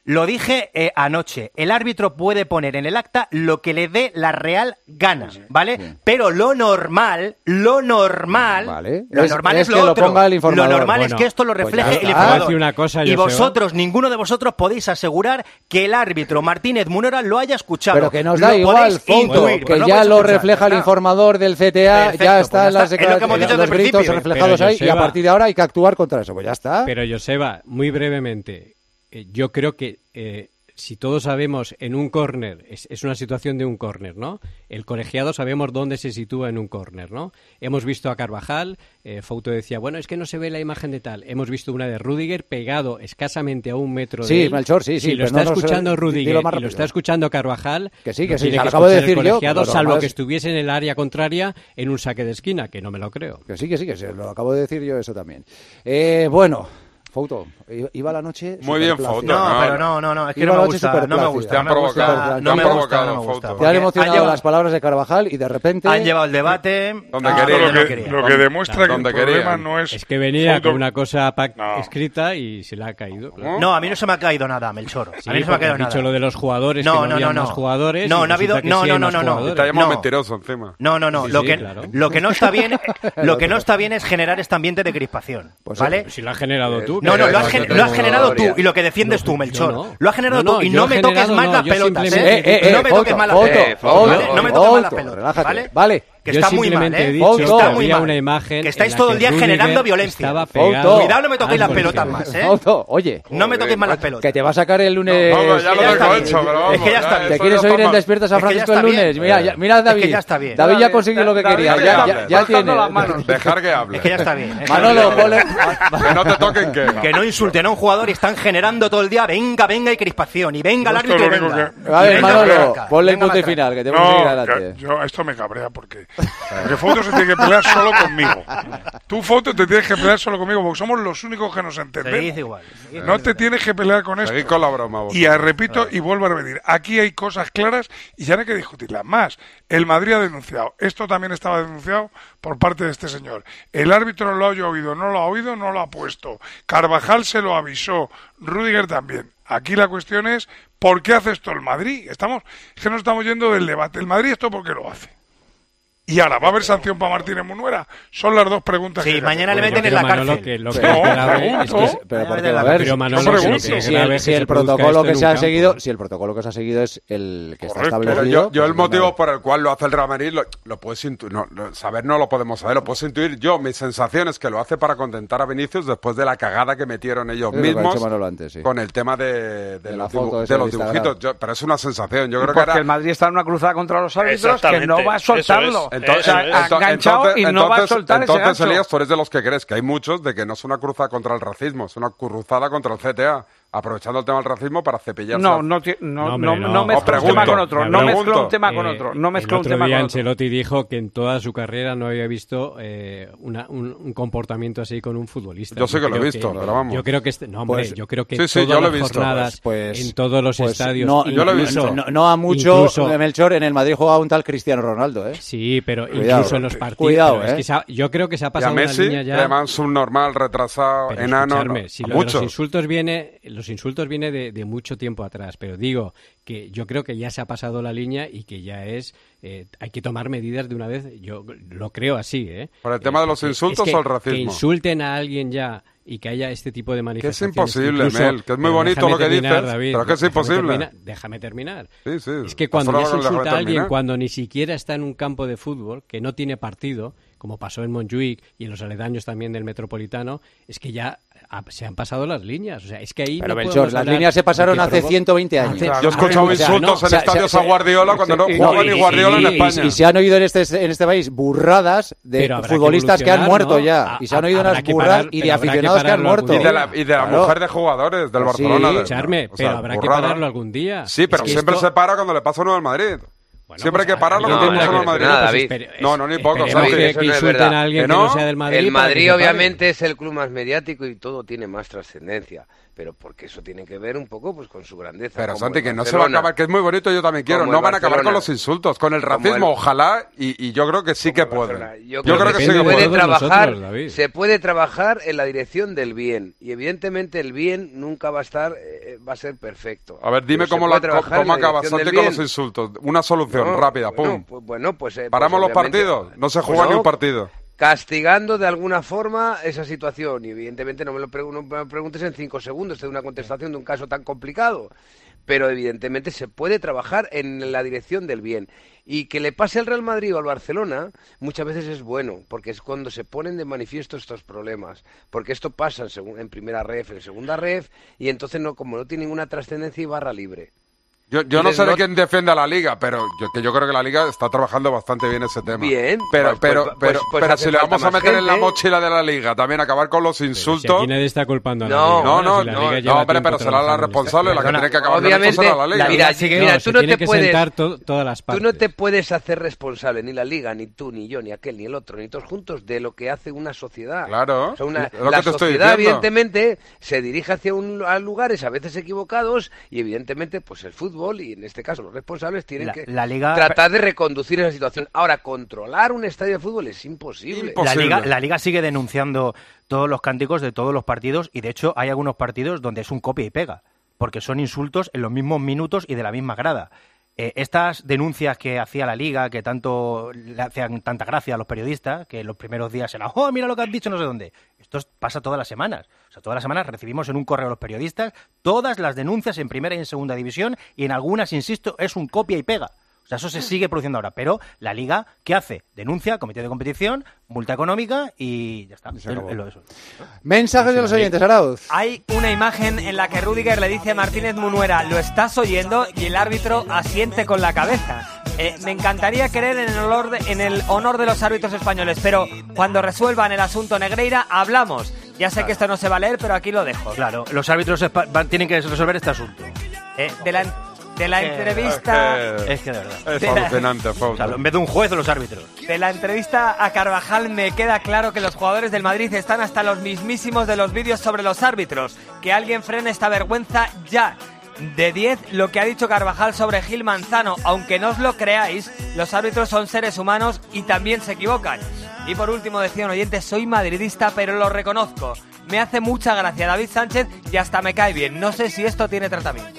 F: Lo dije eh, anoche. El árbitro puede poner en el acta lo que le dé la real gana, ¿vale? Sí. Pero lo normal, lo normal,
D: vale.
F: lo
D: es,
F: normal
D: es,
F: es lo
D: que
F: otro.
D: Lo, ponga el informador.
F: Lo normal
K: bueno,
F: es que esto lo refleje
D: pues
F: el informador.
K: Una cosa,
F: y
K: Joseba.
F: vosotros, ninguno de vosotros podéis asegurar que el árbitro Martínez Munera lo haya escuchado.
D: Pero que nos da
F: lo
D: igual, Fouto,
F: intuir,
D: que
F: no
D: ya lo
F: escuchar,
D: refleja
F: ¿verdad?
D: el informador del C T A,
F: Perfecto,
D: ya
F: pues
D: están
F: ya
D: las
F: está. Es lo que hemos dicho
D: los
F: desde el
D: gritos
F: principio.
D: reflejados
K: Pero,
D: ahí
K: Joseba,
D: y a partir de ahora hay que actuar contra eso. Pues ya está.
K: Pero, Joseba, muy brevemente, eh, yo creo que eh, si todos sabemos en un córner, es, es una situación de un córner, ¿no? El colegiado sabemos dónde se sitúa en un córner, ¿no? Hemos visto a Carvajal, eh, Fouto decía, bueno, es que no se ve la imagen de tal. Hemos visto una de Rüdiger pegado escasamente a un metro
D: sí,
K: de él.
D: Melchor, sí, sí.
K: Si lo
D: pero
K: está
D: no,
K: escuchando
D: no,
K: Rüdiger y lo está escuchando Carvajal,
D: que sí, que sí,
K: tiene
D: lo
K: que
D: acabo de decir
K: el
D: yo.
K: colegiado,
D: Claro,
K: salvo
D: es...
K: que estuviese en el área contraria en un saque de esquina, que no me lo creo.
D: Que sí, que sí, que sí, lo acabo de decir yo eso también. Eh, bueno... Fouto, iba la noche...
E: Muy bien, Fouto.
F: No, no, pero no, no, no, es que
D: iba
F: no me,
D: gusta,
F: gusta, no me gusta,
E: Te han provocado,
F: no me gusta, no me gusta.
D: Te han emocionado
F: llevado,
D: las palabras de Carvajal y de repente...
F: Han llevado el debate...
E: Donde
I: Ah,
E: quería,
I: lo,
E: no
I: que,
E: quería.
I: lo que demuestra que el
E: Donde
I: problema
E: quería.
I: no es...
K: Es que venía
I: Fouto...
K: con una cosa
I: no.
K: escrita y se le ha caído. Claro.
F: No, a mí no se me ha caído nada, Melchor.
K: Sí,
F: a mí no se me ha caído nada.
K: Has dicho lo de los jugadores,
F: no,
K: que no,
F: no,
K: había
F: no, no.
K: más jugadores.
F: No, no ha habido... No, no, no, no, no.
E: Te llamas
F: no.
E: mentiroso encima.
F: No, no, no.
K: Sí,
F: lo,
K: sí,
F: que,
K: claro.
F: lo que no está bien, lo que no está bien es generar este ambiente de crispación,
D: Pues
F: ¿vale?
K: Si lo has generado tú.
F: No, no, lo has,
K: has
F: gen lo has generado tú y lo que defiendes tú, Melchor.
K: No, no.
F: Lo has generado
K: No, no,
F: tú y
K: yo
F: no
K: he
F: me toques
K: generado,
F: más
K: no,
F: las
K: yo
F: pelotas,
K: simplemente-
F: ¿eh?
D: Eh, eh,
F: No me
D: Fouto,
F: toques más las
D: Fouto,
F: pelotas,
D: Fouto,
F: ¿vale? No me toques más las
D: Fouto,
F: pelotas,
D: relájate,
F: ¿vale?
D: vale.
F: Que
K: Yo
F: está muy mal,
K: simplemente he
F: ¿eh?
K: dicho
D: Fouto,
F: Está
K: que
F: muy
K: había
F: mal.
K: una imagen
F: Que estáis
K: en la
F: todo
K: que
F: el día
K: Rüdiger
F: generando violencia.
K: estaba
D: Fouto.
K: pegado
F: Cuidado, no me toquéis
K: al
F: las
K: colegiado.
F: pelotas más, ¿eh?
D: Fouto, oye.
F: No me toquéis más las pelotas.
D: Que te va a sacar el lunes...
E: No, no, ya lo
F: ya
E: tengo
F: está bien.
E: hecho, pero vamos.
F: Es que ya está bien.
D: ¿Te
E: eso
D: quieres
E: ya
D: oír en
E: toma-
D: Despiertas a
F: Es que ya
D: Francisco el
F: está bien.
D: lunes? Mira, ya, mira a David.
F: Es que ya está bien.
D: David ya
G: David,
D: consiguió lo que
G: David,
D: quería.
E: David,
D: Ya,
E: David,
D: ya, ya
G: rascando
D: tiene.
G: las manos.
E: Dejar que hable.
F: Es que ya está bien.
D: Manolo, ponle...
E: Que no te toquen que.
F: Que no insulten a un jugador y están generando todo el día venga, venga y crispación y venga el
I: Esto
F: árbitro y
I: es lo
F: venga.
I: único que-
D: A
F: Y
D: ver,
F: venga
D: Manolo,
F: Matraca,
D: ponle el
F: venga
D: punto y
F: Matraca.
D: final, que tenemos que seguir
I: No,
D: adelante.
I: que yo esto me cabrea porque, porque Fouto se tiene que pelear solo conmigo. Tú, Fouto, te tienes que pelear solo conmigo porque somos los únicos que nos
F: Seguid
I: entendemos.
F: igual. seguid
I: No
F: igual.
I: te tienes que pelear con esto.
E: Seguid con la broma, vos.
I: Y a, repito y vuelvo a repetir, aquí hay cosas claras y ya no hay que discutirlas más. El Madrid ha denunciado, esto también estaba denunciado por parte de este señor. El árbitro lo ha oído, no lo ha oído, no lo ha puesto. Carvajal se lo avisó, Rüdiger también. Aquí la cuestión es, ¿por qué hace esto el Madrid? Estamos, es que nos estamos yendo del debate. ¿El Madrid esto por qué lo hace? Y ahora, ¿va a haber sanción para Martínez Munuera? Son las dos preguntas
F: Sí,
I: que hay que
F: mañana
I: hacer.
F: le meten en
K: Pero
F: la
K: Manolo,
F: cárcel.
K: que lo
I: No,
K: que es grave
I: pregunto.
K: es que-
D: Pero
F: Mañana
D: porque,
F: de la
D: a ver,
K: Pero Manolo,
I: no
K: si,
I: pregunto.
K: lo que es
D: si
K: grave
D: el,
K: es
D: si
K: que
D: el
K: se produzca
D: protocolo
K: esto
D: que
K: en
D: se
K: un
D: ha
K: campo.
D: seguido, si el protocolo que se ha seguido es el que está
I: Correcto.
E: Pero
D: establecido,
E: yo, yo el
D: pues
E: motivo
D: nada.
E: por el cual lo hace el Real Madrid lo, lo puedes intuir, no, lo- saber no lo podemos saber, lo puedes intuir yo. Mi sensación es que lo hace para contentar a Vinicius después de la cagada que metieron ellos
D: Es lo que ha
E: mismos
D: dicho Manolo antes, sí.
E: con el tema de, de
D: De la
E: los,
D: foto
E: dibu-
D: esa
E: de
D: de
E: los
D: Instagram.
E: dibujitos. Yo- pero es una sensación. Yo creo que
G: Porque
E: ahora...
G: el Madrid está en una cruzada contra los árbitros que no va a
J: Exactamente,
G: soltarlo.
J: eso es.
E: Entonces,
G: O sea,
J: Eso
G: ha
J: es.
G: enganchado y no va a soltar ese
E: entonces
G: gancho.
E: Elías, tú eres de los que crees que hay muchos de que no es una cruzada contra el racismo, es una cruzada contra el C T A, aprovechando el tema del racismo para cepillarse.
G: No,
E: a-
G: no, ti- no,
K: No,
G: no,
K: hombre,
G: no
K: no.
G: mezcla
E: Os
G: un
E: pregunto,
G: tema con otro.
E: me
G: No mezcla
E: pregunto.
G: un tema con
K: Eh,
G: otro. No mezcla
K: el
G: un
K: otro
G: tema
K: día
G: con otro.
K: Ancelotti dijo que en toda su carrera no había visto eh, una- un, un comportamiento así con un futbolista.
E: Yo sé que lo he
K: creo
E: visto, pero vamos.
K: Yo creo que este, no, hombre,
D: Pues-
K: yo creo que
E: sí, sí,
K: todas
E: yo lo he
K: las
E: visto,
K: jornadas,
D: pues-
K: en todos los
D: pues
K: estadios,
D: no,
E: yo lo he
K: incluso-
E: visto.
D: No, no a mucho,
K: incluso-
D: Melchor, en el Madrid jugaba un tal Cristiano Ronaldo, ¿eh?
K: Sí, pero
D: Cuidado.
K: incluso en los partidos.
D: Cuidado,
K: pero es
D: eh.
K: que se ha- yo creo que se ha
E: Y a
K: pasado una
E: Messi,
K: línea ya.
E: además subnormal, retrasado,
K: Pero
E: enano,
K: escucharme,
E: no,
K: si
E: a
K: lo de
E: muchos.
K: los insultos viene, los insultos viene de, de mucho tiempo atrás, pero digo que yo creo que ya se ha pasado la línea y que ya es, eh, hay que tomar medidas de una vez. Yo lo creo así, ¿eh?
E: ¿Por el tema de los
K: porque
E: insultos
K: es que-
E: o el racismo?
K: Que insulten a alguien ya y que haya este tipo de
E: Que es
K: manifestaciones.
E: imposible,
K: incluso-
E: Mel, que es muy
K: pero
E: bonito
K: déjame
E: lo que
K: terminar,
E: dices,
K: David,
E: pero que es
K: déjame
E: imposible.
K: terminar, déjame terminar.
E: Sí, sí.
K: Es que cuando
E: Hasta
K: ya se
E: ahora no le
K: insulta a
E: dejo
K: alguien,
E: terminar.
K: cuando ni siquiera está en un campo de fútbol, que no tiene partido, como pasó en Montjuic y en los aledaños también del Metropolitano, es que ya ha- se han pasado las líneas. O sea, es que ahí
D: Pero
K: no
D: Melchor,
K: podemos
D: las
K: hablar
D: líneas se pasaron
K: de que
D: hace
K: provoca-
D: ciento veinte años.
K: Hace-
E: Yo he escuchado
K: o sea,
E: insultos
K: no,
E: en
D: o sea,
E: estadios
D: se-
E: a Guardiola cuando no
G: y-
E: jugaba
K: y-
E: ni Guardiola
K: y-
E: en
K: y-
E: España.
D: Y se han oído en este, en este país burradas de
K: Pero habrá que
D: futbolistas que, han
K: evolucionar,
D: muerto
K: ¿no?
D: ya.
K: A-
D: Y se han oído
K: habrá
D: unas
K: que
D: burradas
K: parar-
D: y de
K: pero habrá que
D: aficionados que, han
K: pararlo
D: muerto.
E: Y
K: algún
E: de la, y de la
D: Claro.
E: mujer de jugadores, del
D: Pues sí,
E: Barcelona. de-
K: Escucharme,
E: o sea,
K: pero habrá que
E: burrada.
K: pararlo algún día.
E: Sí, pero
K: Es que
E: siempre
K: esto-
E: se para cuando le pasa uno al Madrid.
K: Bueno,
E: Siempre
K: pues
E: hay que pararlo
K: no,
E: cuando
K: no,
E: somos
K: no,
E: Madrid.
H: nada,
K: pues
H: David.
K: espere-
E: No, no, ni poco.
K: esperemos
E: Santi.
K: que,
H: Eso
K: que
H: no es
K: insulten
H: verdad.
K: a alguien
E: ¿Que
K: que
E: no?
K: no sea del Madrid.
H: El
K: para que
H: Madrid
K: se pare.
H: obviamente es el club más mediático y todo tiene más trascendencia, pero porque eso tiene que ver un poco pues con su grandeza.
E: Pero
H: como
E: Santi,
H: el
E: que no se va a
H: Barcelona.
E: acabar, que es muy bonito, yo también quiero.
H: Como
E: No
H: el
E: van a acabar con
H: Barcelona.
E: los insultos, con el
H: Como
E: racismo,
H: el-
E: ojalá, y, y yo creo que sí que
H: Como el
E: pueden.
H: Barcelona.
E: Yo,
H: Yo
E: creo que
K: depende
E: sí que
K: de
H: puede
E: pueden.
K: todos
H: trabajar,
K: nosotros, David.
H: se puede trabajar en la dirección del bien y evidentemente el bien nunca va a estar, eh, va a ser perfecto.
E: A ver, dime
H: Pero se
E: cómo,
H: puede
E: la,
H: trabajar
E: cómo
H: en la
E: acaba
H: dirección
E: Santi
H: del
E: con
H: bien.
E: los insultos. Una solución
H: No,
E: rápida,
H: bueno,
E: pum.
H: pues, bueno, pues, eh,
E: Paramos
H: pues,
E: los
H: obviamente-
E: partidos, no se
H: pues
E: juega ni
H: no,
E: un partido.
H: castigando de alguna forma esa situación. Y evidentemente no me lo pregu- no me preguntes en cinco segundos, de una contestación de un caso tan complicado. Pero evidentemente se puede trabajar en la dirección del bien. Y que le pase al Real Madrid o al Barcelona muchas veces es bueno, porque es cuando se ponen de manifiesto estos problemas. Porque esto pasa en, segun- en primera ref, en segunda ref, y entonces no, como no tiene ninguna trascendencia y barra libre.
E: Yo, yo no
H: Entonces,
E: sé de
H: no-
E: quién defiende a la Liga, pero yo, que yo creo que la Liga está trabajando bastante bien ese tema.
H: Bien,
E: pero
H: pues-
E: pero
H: pues-
E: pero,
H: pues- pues
E: pero
H: hace
E: si le
H: falta
E: vamos a
H: más
E: meter en la
H: gente.
E: mochila de la Liga también acabar con los
K: Pero si
E: insultos.
K: aquí nadie está culpando a la
H: No,
K: Liga.
E: no, no,
K: Si la
E: no,
K: Liga
E: no,
K: lleva
E: hombre,
K: tiempo
E: pero será la
K: trabajando en
E: responsable, la que
K: esto.
E: tiene que acabar con
H: Obviamente,
E: esto será la Liga.
H: la Mira,
K: sigue-
H: mira,
K: no,
H: tú
K: se
H: no
K: tiene
H: te
K: que
H: puedes-
K: sentar to- todas las
H: Tú
K: partes.
H: no te puedes hacer responsable, ni la Liga, ni tú, ni yo, ni aquel, ni el otro, ni todos juntos, de lo que hace una sociedad.
E: Claro,
H: O sea, una-
E: es lo
H: la
E: que te estoy
H: sociedad,
E: diciendo.
H: evidentemente, se dirige hacia un, a lugares a veces equivocados y, evidentemente, pues el fútbol, y en este caso los responsables, tienen
F: La-
H: que
F: la Liga-
H: tratar de reconducir esa situación. Ahora, controlar un estadio de fútbol es imposible.
F: La Liga, la Liga sigue denunciando todos los cánticos de todos los partidos y de hecho hay algunos partidos donde es un copia y pega, porque son insultos en los mismos minutos y de la misma grada. Eh, estas denuncias que hacía la Liga, que tanto le hacían tanta gracia a los periodistas, que en los primeros días era, oh, mira lo que han dicho no sé dónde. Esto es- pasa todas las semanas. O sea, todas las semanas recibimos en un correo a los periodistas todas las denuncias en primera y en segunda división y en algunas, insisto, es un copia y pega. O sea, eso se sigue produciendo ahora. Pero la Liga, ¿qué hace? Denuncia, comité de competición, multa económica y ya está. Es- es lo- eso.
D: Mensajes de los oyentes, Arauz.
L: Hay una imagen en la que Rüdiger le dice a Martínez Munuera, lo estás oyendo, y el árbitro asiente con la cabeza. Eh, me encantaría creer en el, honor de, en el honor de los árbitros españoles, pero cuando resuelvan el asunto Negreira, hablamos. Ya sé que esto no se va a leer, pero aquí lo dejo.
F: Claro, los árbitros espa- van- tienen que resolver este asunto.
L: Eh, de la, de la
F: Eh,
L: entrevista...
F: Es que de verdad.
E: Es
L: De la-
E: alucinante,
F: O
E: Fausto.
F: sea, en vez de un juez, los árbitros.
L: De la entrevista a Carvajal me queda claro que los jugadores del Madrid están hasta los mismísimos de los vídeos sobre los árbitros. Que alguien frene esta vergüenza ya. De diez, lo que ha dicho Carvajal sobre Gil Manzano. Aunque no os lo creáis, los árbitros son seres humanos y también se equivocan. Y por último, decía un oyente, soy madridista, pero lo reconozco. Me hace mucha gracia David Sánchez y hasta me cae bien. No sé si esto tiene tratamiento.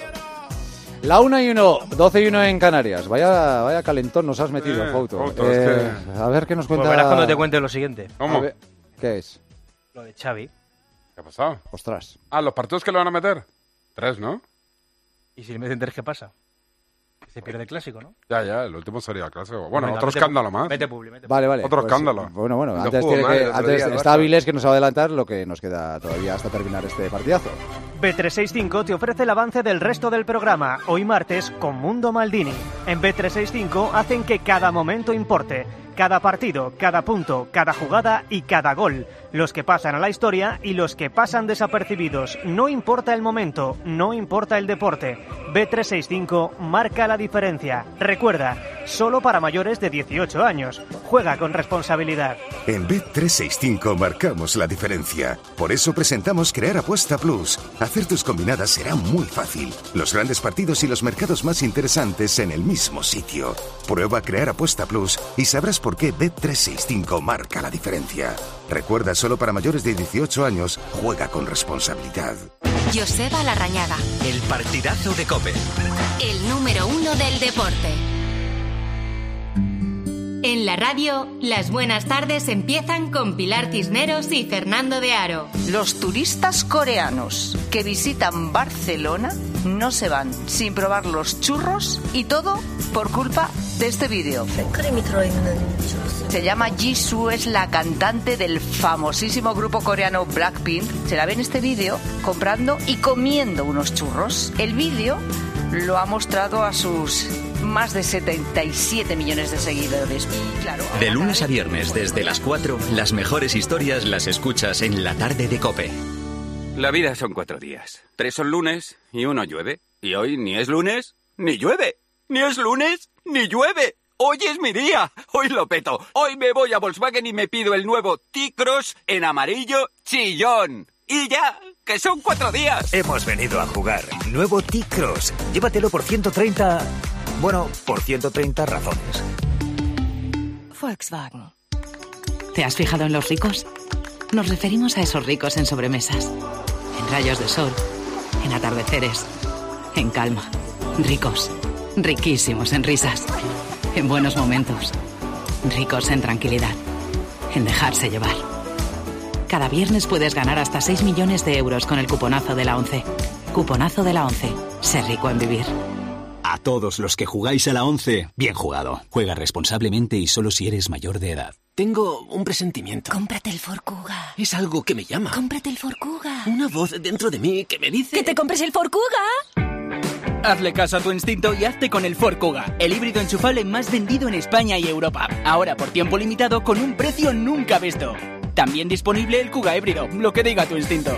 D: La una y uno, doce y uno en Canarias. Vaya, vaya calentón nos has metido,
E: Eh,
D: Fauto.
E: Fauto, es
D: Eh, A ver qué nos
F: Pues
D: cuenta.
F: verás cuando te cuente lo siguiente.
E: ¿Cómo?
D: A ver, ¿qué es?
F: Lo de Xavi.
E: ¿Qué ha pasado?
D: Ostras.
E: Ah, ¿los partidos que le van a meter? Tres, ¿no?
F: ¿Y si le meten tres, qué pasa? Que se pierde el clásico, ¿no?
E: Ya, ya, el último sería el clásico. Bueno,
F: Venga,
E: otro
F: mete-
E: escándalo más.
F: Mete publi, mete
D: Vale, vale.
E: Otro
D: pues,
E: escándalo.
D: Bueno, bueno,
H: Lo
D: antes,
H: jugó
D: tiene
H: mal
D: que,
H: el otro
D: antes
H: día el
D: está
H: Barça.
D: Vilés que nos va a adelantar lo que nos queda todavía hasta terminar este partidazo.
M: B trescientos sesenta y cinco te ofrece el avance del resto del programa, hoy martes con Mundo Maldini. En B trescientos sesenta y cinco hacen que cada momento importe, cada partido, cada punto, cada jugada y cada gol. Los que pasan a la historia y los que pasan desapercibidos. No importa el momento, no importa el deporte. B trescientos sesenta y cinco marca la diferencia. Recuerda, solo para mayores de dieciocho años. Juega con responsabilidad.
N: En B trescientos sesenta y cinco marcamos la diferencia. Por eso presentamos Crear Apuesta Plus. Hacer tus combinadas será muy fácil. Los grandes partidos y los mercados más interesantes en el mismo sitio. Prueba Crear Apuesta Plus y sabrás por qué B trescientos sesenta y cinco marca la diferencia. Recuerda, solo para mayores de dieciocho años, juega con responsabilidad.
B: Joseba Larrañaga,
C: El partidazo de COPE.
B: el número uno del deporte. En la radio, las buenas tardes empiezan con Pilar Cisneros y Fernando de Aro.
O: Los turistas coreanos que visitan Barcelona no se van sin probar los churros y todo por culpa de este vídeo. Se llama Jisoo, es la cantante del famosísimo grupo coreano Blackpink. Se la ve en este vídeo comprando y comiendo unos churros. El vídeo lo ha mostrado a sus más de setenta y siete millones de seguidores. Y claro,
C: De lunes a viernes desde las cuatro, las mejores historias las escuchas en la tarde de COPE.
P: La vida son cuatro días. Tres son lunes y uno llueve. Y hoy ni es lunes ni llueve. Ni es lunes, ni llueve. Hoy es mi día. Hoy lo peto. Hoy me voy a Volkswagen y me pido el nuevo T-Cross en amarillo chillón. Y ya, que son cuatro días.
Q: Hemos venido a jugar. Nuevo T-Cross. Llévatelo por ciento treinta... Bueno, por ciento treinta razones.
R: Volkswagen. ¿Te has fijado en los ricos? Nos referimos a esos ricos en sobremesas, en rayos de sol, en atardeceres, en calma. Ricos, riquísimos en risas, en buenos momentos. Ricos en tranquilidad, en dejarse llevar. Cada viernes puedes ganar hasta seis millones de euros con el cuponazo de la ONCE. Cuponazo de la ONCE. Ser rico en vivir.
S: A todos los que jugáis a la ONCE, bien jugado. Juega responsablemente y solo si eres mayor de edad.
T: Tengo un presentimiento.
R: Cómprate el Ford Kuga.
T: Es algo que me llama.
R: Cómprate el Ford Kuga.
T: Una voz dentro de mí que me dice...
R: ¡Que te compres el Ford Kuga!
U: Hazle caso a tu instinto y hazte con el Ford Kuga, el híbrido enchufable más vendido en España y Europa. Ahora por tiempo limitado con un precio nunca visto. También disponible el Kuga híbrido, lo que diga tu instinto.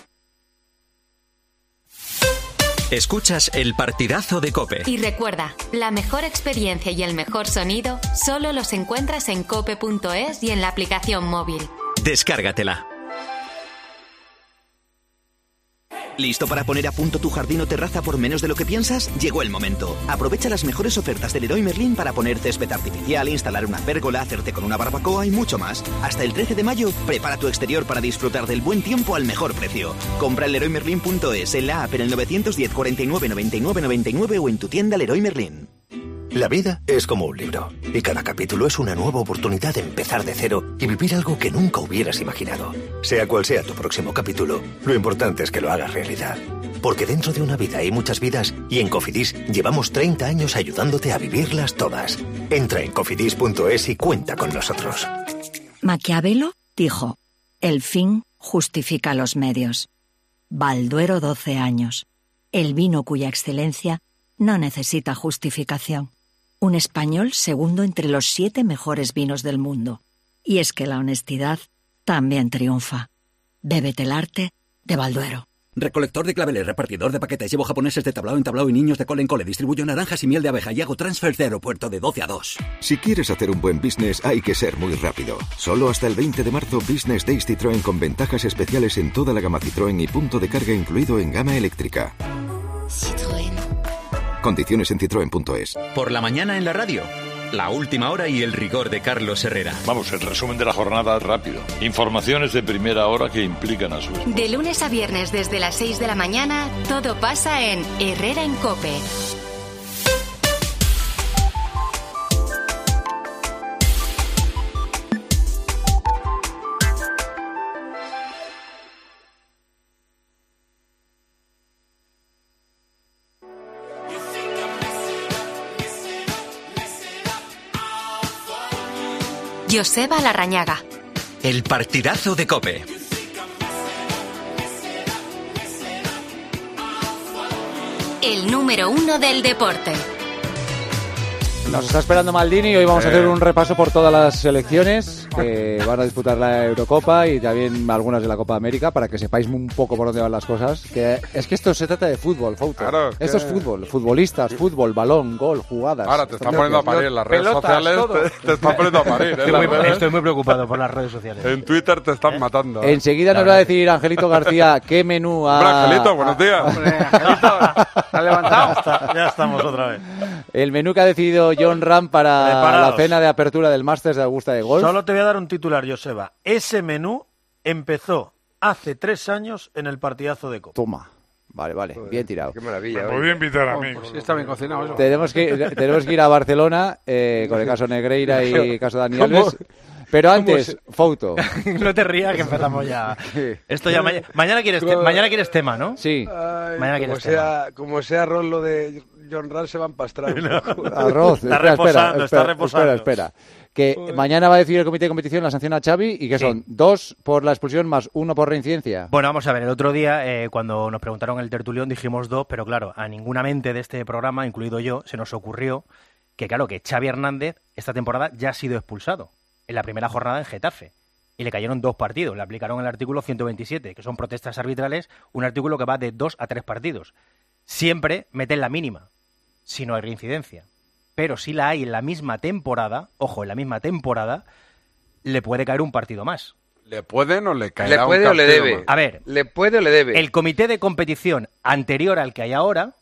C: Escuchas el partidazo de COPE.
B: Y recuerda, la mejor experiencia y el mejor sonido solo los encuentras en cope punto es y en la aplicación móvil.
C: Descárgatela.
V: ¿Listo para poner a punto tu jardín o terraza por menos de lo que piensas? Llegó el momento. Aprovecha las mejores ofertas del Leroy Merlin para poner césped artificial, instalar una pérgola, hacerte con una barbacoa y mucho más. Hasta el trece de mayo, prepara tu exterior para disfrutar del buen tiempo al mejor precio. Compra en leroy merlin punto es, en la app, en el nueve uno cero, cuarenta y nueve, noventa y nueve, noventa y nueve o en tu tienda Leroy Merlin.
Q: La vida es como un libro, y cada capítulo es una nueva oportunidad de empezar de cero y vivir algo que nunca hubieras imaginado. Sea cual sea tu próximo capítulo, lo importante es que lo hagas realidad. Porque dentro de una vida hay muchas vidas, y en Cofidis llevamos treinta años ayudándote a vivirlas todas. Entra en cofidis punto es y cuenta con nosotros.
W: Maquiavelo dijo: el fin justifica los medios. Balduero, doce años. El vino cuya excelencia no necesita justificación. Un español segundo entre los siete mejores vinos del mundo. Y es que la honestidad también triunfa. Bébete el arte de Balduero.
X: Recolector de claveles, repartidor de paquetes, llevo japoneses de tablao en tablao y niños de cole en cole, distribuyo naranjas y miel de abeja y hago transfer de aeropuerto de doce a dos.
N: Si quieres hacer un buen business hay que ser muy rápido. Solo hasta el veinte de marzo Business Days Citroën con ventajas especiales en toda la gama Citroën y punto de carga incluido en gama eléctrica.
B: Citroën.
N: Condiciones en citroen punto es.
C: Por la mañana en la radio. La última hora y el rigor de Carlos Herrera.
Y: Vamos, el resumen de la jornada rápido. Informaciones de primera hora que implican a su...
B: De lunes a viernes desde las seis de la mañana, todo pasa en Herrera en COPE. Joseba Larrañaga.
C: El partidazo de COPE.
B: El número uno del deporte.
D: Nos está esperando Maldini y hoy vamos a hacer un repaso por todas las selecciones que van a disputar la Eurocopa y también algunas de la Copa América para que sepáis un poco por dónde van las cosas. Que es que esto se trata de fútbol, Fauto.
E: Claro, es
D: esto
E: que...
D: es fútbol, futbolistas, fútbol, balón, gol, jugadas.
E: Ahora te están poniendo a parir en las redes
D: pelotas,
E: sociales, te, te están poniendo a parir. ¿eh?
F: Estoy, muy, estoy muy preocupado por las redes sociales.
E: En Twitter te están
F: ¿Eh?
E: matando. ¿eh?
D: Enseguida nos va a decir Angelito García qué menú ha...
E: Hombre, Angelito, buenos días.
G: Hombre, Angelito, ¿te has levantado?
F: Ya, está, ya estamos otra vez.
D: El menú que ha decidido John Ram para
F: Preparaos.
D: la cena de apertura del Masters de Augusta de Golf.
F: Solo te voy a dar un titular, Joseba. Ese menú empezó hace tres años en el partidazo de Copa.
D: Toma. Vale, vale.
H: Joder,
D: bien tirado.
H: Qué maravilla.
I: Me podía invitar a mí.
G: Pues sí, está bien cocinado eso.
D: Tenemos que, tenemos que ir a Barcelona eh, con el caso Negreira y el caso Dani
F: ¿Cómo?
D: Alves. Pero antes, Fouto.
F: No te rías que empezamos ya. Esto ya ma- mañana quieres te- mañana quieres tema, ¿no?
D: Sí.
H: Ay,
F: Mañana
H: como,
F: quieres
H: sea, como sea arroz lo de John Ram se va a empastrar. un poco.
D: Arroz.
F: Está
D: espera,
F: reposando,
D: espera,
F: está
D: espera,
F: reposando.
D: Espera, espera. Que mañana va a decidir el comité de competición la sanción a Xavi y que
F: Sí.
D: son dos por la expulsión más uno por reincidencia.
F: Bueno, vamos a ver, el otro día eh, cuando nos preguntaron el tertulión dijimos dos, pero claro, a ninguna mente de este programa, incluido yo, se nos ocurrió que claro, que Xavi Hernández esta temporada ya ha sido expulsado en la primera jornada en Getafe y le cayeron dos partidos, le aplicaron el artículo ciento veintisiete, que son protestas arbitrales, un artículo que va de dos a tres partidos. Siempre meten la mínima. si no hay reincidencia. Pero si la hay en la misma temporada, ojo, en la misma temporada, le puede caer un partido más.
E: ¿Le pueden o le caerá
H: ¿Le puede
E: un
H: o le
E: partido
H: debe?
E: más?
F: A ver,
H: ¿Le puede o le debe?
F: el comité de competición anterior al que hay ahora,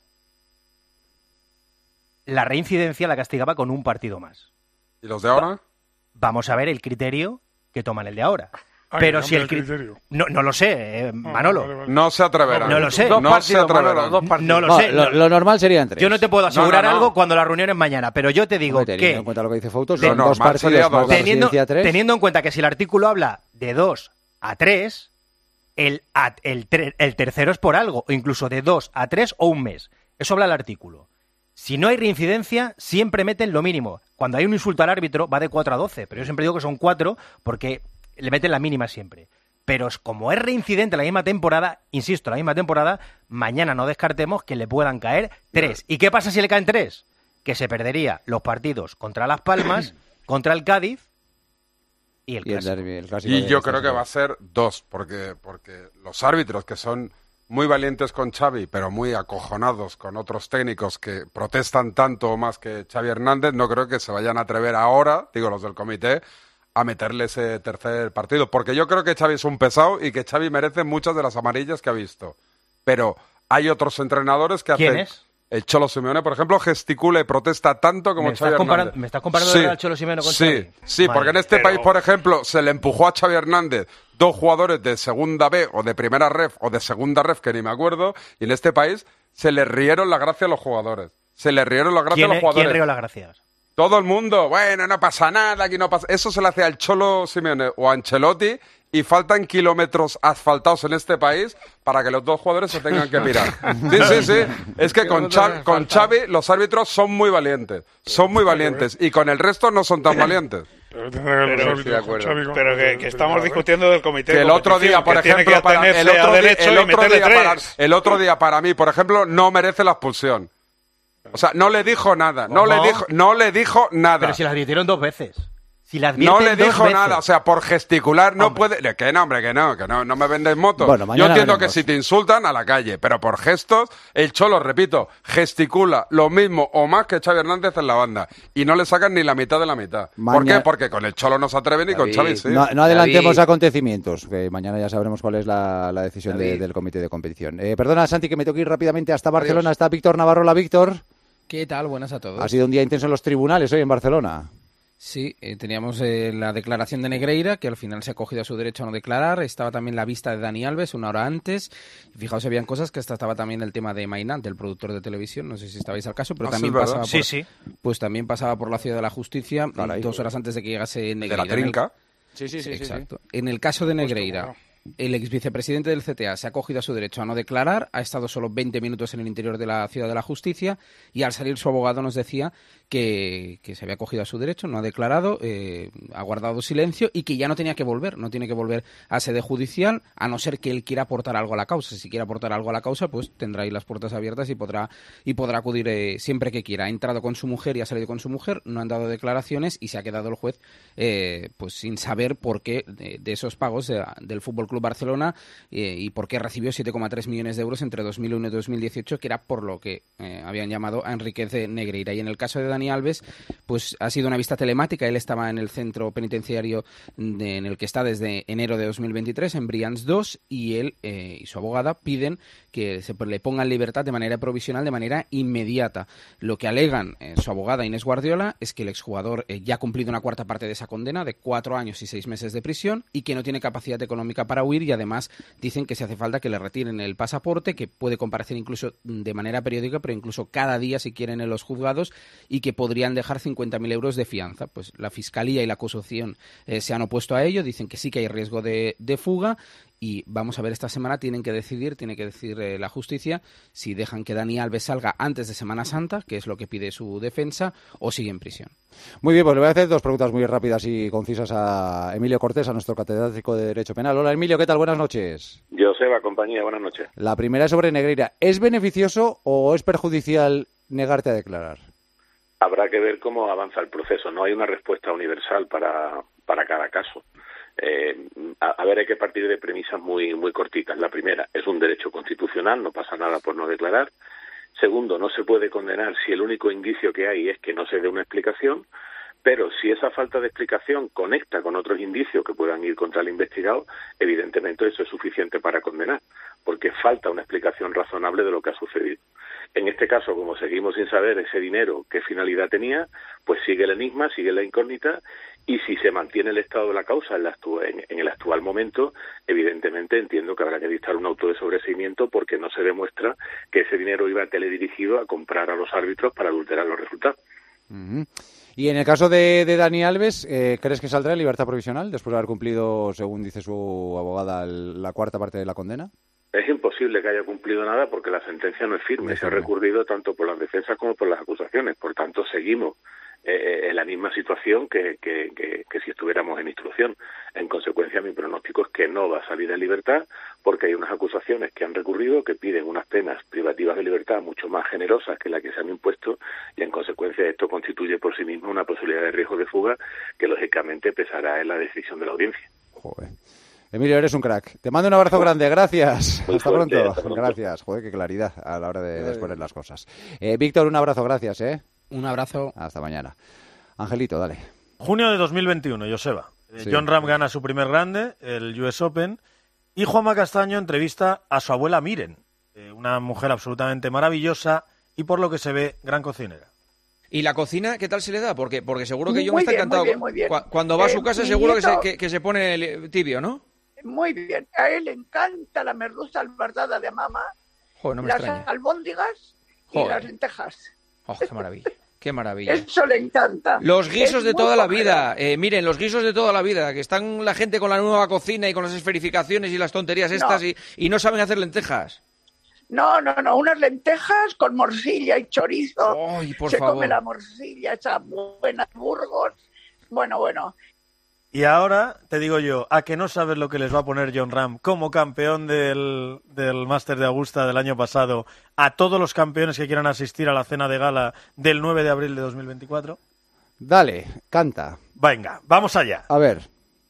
F: la reincidencia la castigaba con un partido más.
E: ¿Y los de ahora?
F: Vamos a ver el criterio que toman el de ahora.
I: Ah,
F: Pero
I: que
F: si el
I: cambia el
F: criterio...
I: criterio.
F: No, no lo sé, eh, Manolo.
I: vale, vale.
E: No se atreverán.
F: No lo sé.
G: Dos
E: No se
G: partidos,
E: atreverán.
G: Manolo, dos partidos.
F: No lo
D: No,
F: sé.
D: lo, lo normal serían tres.
F: Yo no te puedo asegurar
E: no, no.
F: algo cuando la reunión es mañana, pero yo te digo
D: Hombre, teniendo
F: que...
D: en cuenta lo que dice Foutos,
E: Lo
D: son dos
E: normal sería
D: partidos más
E: dos.
D: la
F: Teniendo,
D: residencia tres.
F: teniendo en cuenta que si el artículo habla de dos a tres, el, a- el, tre- el tercero es por algo, o incluso de dos a tres o un mes. Eso habla el artículo. Si no hay reincidencia, siempre meten lo mínimo. Cuando hay un insulto al árbitro, va de cuatro a doce, pero yo siempre digo que son cuatro porque le meten la mínima siempre. Pero es- como es reincidente la misma temporada, insisto, la misma temporada, mañana no descartemos que le puedan caer tres. ¿Y qué pasa si le caen tres? Que se perdería los partidos contra Las Palmas, contra el Cádiz y el
D: Y el
F: Clásico.
D: derbi, el clásico
E: Y
D: de
E: yo
D: esta
E: creo que
D: semana.
E: va a ser dos, porque, porque los árbitros que son muy valientes con Xavi, pero muy acojonados con otros técnicos que protestan tanto o más que Xavi Hernández, no creo que se vayan a atrever ahora, digo los del comité, a meterle ese tercer partido. Porque yo creo que Xavi es un pesado y que Xavi merece muchas de las amarillas que ha visto. Pero hay otros entrenadores que
F: ¿Quién
E: hacen...
F: es?
E: El Cholo Simeone, por ejemplo, gesticula y protesta tanto como
F: ¿Me
E: Xavi
F: estás comparando-
E: Hernández.
F: me estás comparando
E: sí,
F: de verdad al Cholo Simeone con
E: sí,
F: Xavi?
E: Sí,
F: Vale.
E: porque en este
I: Pero-
E: país, por ejemplo, se le empujó a Xavi Hernández dos jugadores de segunda B o de primera ref o de segunda ref, que ni me acuerdo, y en este país se le rieron la gracia a los jugadores. Se le rieron la gracia
F: ¿Quién,
E: a los
F: es-
E: jugadores.
F: ¿Quién rió las gracias?
E: Todo el mundo, bueno, no pasa nada, aquí no pasa... Eso se le hace al Cholo Simeone o a Ancelotti y faltan kilómetros asfaltados en este país para que los dos jugadores se tengan que pirar. Sí, sí, sí. Es que con Xavi, con Xavi los árbitros son muy valientes. Son muy valientes. Y con el resto no son tan valientes.
I: Pero tendrá que ver los
A: Pero,
I: árbitros
H: estoy de
I: con
H: acuerdo.
I: Xavi con-
A: Pero que, que estamos discutiendo del comité
E: Que
A: de
E: el otro
A: competición,
E: día, por
A: que tiene
E: ejemplo,
A: que
E: para, el
A: atenerse a
E: otro, día,
A: derecho
E: el,
A: y
E: otro
A: meterle
E: día para,
A: tres.
E: el otro día para mí, por ejemplo, no merece la expulsión. O sea, no le dijo nada. No le
F: ¿Cómo?
E: dijo, no le dijo nada.
F: Pero si la advirtieron dos veces. Si la
E: No
F: advierten
E: le
F: dos
E: dijo
F: veces.
E: nada, o sea, por gesticular no puede... Que no, hombre, que no, que no, no me vendes motos.
D: Bueno,
E: Yo
D: mañana
E: entiendo
D: veremos.
E: que si te insultan, a la calle, pero por gestos, el Cholo, repito, gesticula lo mismo o más que Xavi Hernández en la banda. Y no le sacan ni la mitad de la mitad. ¿Por
D: Maña-
E: qué? Porque con el Cholo no se atreven y con
H: David,
E: Xavi sí.
D: No, no adelantemos
H: David.
D: acontecimientos, que mañana ya sabremos cuál es la, la decisión de-
H: David.
D: del comité de competición. Eh, perdona, Santi, que me tengo que ir rápidamente hasta Barcelona. Está Víctor Navarro. Hola, Víctor.
J: ¿Qué tal? Buenas a todos.
D: Ha sido un día intenso en los tribunales hoy en Barcelona.
J: Sí, eh, teníamos eh, la declaración de Negreira, que al final se ha acogido a su derecho a no declarar. Estaba también la vista de Dani Alves una hora antes. Y fijaos, habían cosas que hasta estaba también el tema de Mainat, del productor de televisión. No sé si estabais al caso, pero
E: Ah, sí,
J: también
E: ¿verdad?
J: pasaba por,
F: Sí, sí.
J: Pues también pasaba por la Ciudad de la Justicia
D: Caray.
J: dos horas antes de que llegase
E: De
J: Negreira.
E: la
J: En el-
E: trinca.
D: Sí, sí, sí.
J: Exacto. En el caso de Negreira, el ex vicepresidente del C T A se ha acogido a su derecho a no declarar, ha estado solo veinte minutos en el interior de la Ciudad de la Justicia y al salir su abogado nos decía que, que se había acogido a su derecho, no ha declarado, eh, ha guardado silencio y que ya no tenía que volver, no tiene que volver a sede judicial, a no ser que él quiera aportar algo a la causa. Si quiere aportar algo a la causa, pues tendrá ahí las puertas abiertas y podrá y podrá acudir eh, siempre que quiera. Ha entrado con su mujer y ha salido con su mujer, no han dado declaraciones y se ha quedado el juez eh, pues sin saber por qué de, de esos pagos de- del Fútbol Club Barcelona eh, y por qué recibió siete coma tres millones de euros entre dos mil uno y dos mil dieciocho, que era por lo que eh, habían llamado a Enríquez Negreira. Y en el caso de Dani Alves, pues ha sido una vista telemática. Él estaba en el centro penitenciario de- en el que está desde enero de dos mil veintitrés, en Brians dos, y él eh, y su abogada piden que se le ponga en libertad de manera provisional, de manera inmediata. Lo que alegan eh, su abogada Inés Guardiola es que el exjugador eh, ya ha cumplido una cuarta parte de esa condena de cuatro años y seis meses de prisión y que no tiene capacidad económica para huir, y además dicen que si hace falta que le retiren el pasaporte, que puede comparecer incluso de manera periódica, pero incluso cada día si quieren en los juzgados, y que podrían dejar cincuenta mil euros de fianza. Pues la Fiscalía y la acusación eh, se han opuesto a ello, dicen que sí que hay riesgo de, de fuga. Y vamos a ver, esta semana tienen que decidir, tiene que decir eh, la justicia, si dejan que Dani Alves salga antes de Semana Santa, que es lo que pide su defensa, o sigue en prisión.
D: Muy bien, pues le voy a hacer dos preguntas muy rápidas y concisas a Emilio Cortés, a nuestro catedrático de Derecho Penal. Hola, Emilio, ¿qué tal? Buenas noches.
K: Joseba, compañía, buenas noches.
D: La primera es sobre Negreira. ¿Es beneficioso o es perjudicial negarte a declarar?
K: Habrá que ver cómo avanza el proceso. No hay una respuesta universal para, para cada caso. Eh, a, a ver, hay que partir de premisas muy muy cortitas. La primera, es un derecho constitucional, no pasa nada por no declarar. Segundo, no se puede condenar si el único indicio que hay es que no se dé una explicación. Pero si esa falta de explicación conecta con otros indicios que puedan ir contra el investigado, evidentemente eso es suficiente para condenar, porque falta una explicación razonable de lo que ha sucedido. En este caso, como seguimos sin saber ese dinero, qué finalidad tenía, pues sigue el enigma, sigue la incógnita, y si se mantiene el estado de la causa en, la actu- en, en el actual momento, evidentemente entiendo que habrá que dictar un auto de sobreseimiento porque no se demuestra que ese dinero iba teledirigido a comprar a los árbitros para adulterar los resultados.
D: Uh-huh. Y en el caso de, de Dani Alves, eh, ¿crees que saldrá en libertad provisional después de haber cumplido, según dice su abogada, el, la cuarta parte de la condena?
K: Es imposible que haya cumplido nada porque la sentencia no es firme. Se ha recurrido tanto por las defensas como por las acusaciones. Por tanto, seguimos eh, en la misma situación que, que, que, que si estuviéramos en instrucción. En consecuencia, mi pronóstico es que no va a salir en libertad porque hay unas acusaciones que han recurrido que piden unas penas privativas de libertad mucho más generosas que las que se han impuesto y, en consecuencia, esto constituye por sí mismo una posibilidad de riesgo de fuga que, lógicamente, pesará en la decisión de la audiencia.
D: Joder. Emilio, eres un crack. Te mando un abrazo grande, gracias.
K: Muy
D: Hasta
K: fuerte,
D: pronto.
K: hasta pronto.
D: Gracias. Joder, qué claridad a la hora de, de exponer las cosas. Eh, Víctor, un abrazo, gracias, ¿eh?
J: Un abrazo.
D: Hasta mañana. Angelito, dale.
F: Junio de dos mil veintiuno, Joseba.
D: Sí.
F: John Ram gana su primer grande, el U S Open, y Juanma Castaño entrevista a su abuela Miren, eh, una mujer absolutamente maravillosa y, por lo que se ve, gran cocinera.
L: ¿Y la cocina qué tal se le da? Porque, porque seguro que John
M: Muy
L: está
M: bien,
L: encantado.
M: muy bien, muy bien.
L: Cu- Cuando va a
M: Eh,
L: su casa
M: mi
L: seguro que se,
M: nieto-
L: que, que se pone el- tibio, ¿no?
M: Muy bien. A él le encanta la merluza albardada de mamá,
L: Joder, no me
M: las
L: extraña.
M: albóndigas y
L: Joder.
M: las lentejas.
L: Oh, qué maravilla, qué maravilla.
M: Eso le encanta.
L: Los guisos
M: Es
L: de
M: muy
L: toda la
M: cómodo.
L: vida. Eh, miren, los guisos de toda la vida. Que están la gente con la nueva cocina y con las esferificaciones y las tonterías estas
M: No.
L: y, y no saben hacer lentejas.
M: No, no, no, unas lentejas con morcilla y chorizo.
L: Ay, por
M: Se
L: favor.
M: come la morcilla, esa buena Burgos. Bueno, bueno.
F: Y ahora te digo yo, ¿a que no sabes lo que les va a poner John Ram como campeón del, del Máster de Augusta del año pasado a todos los campeones que quieran asistir a la cena de gala del nueve de abril de dos mil veinticuatro?
D: Dale, canta.
F: Venga, vamos allá.
D: A ver.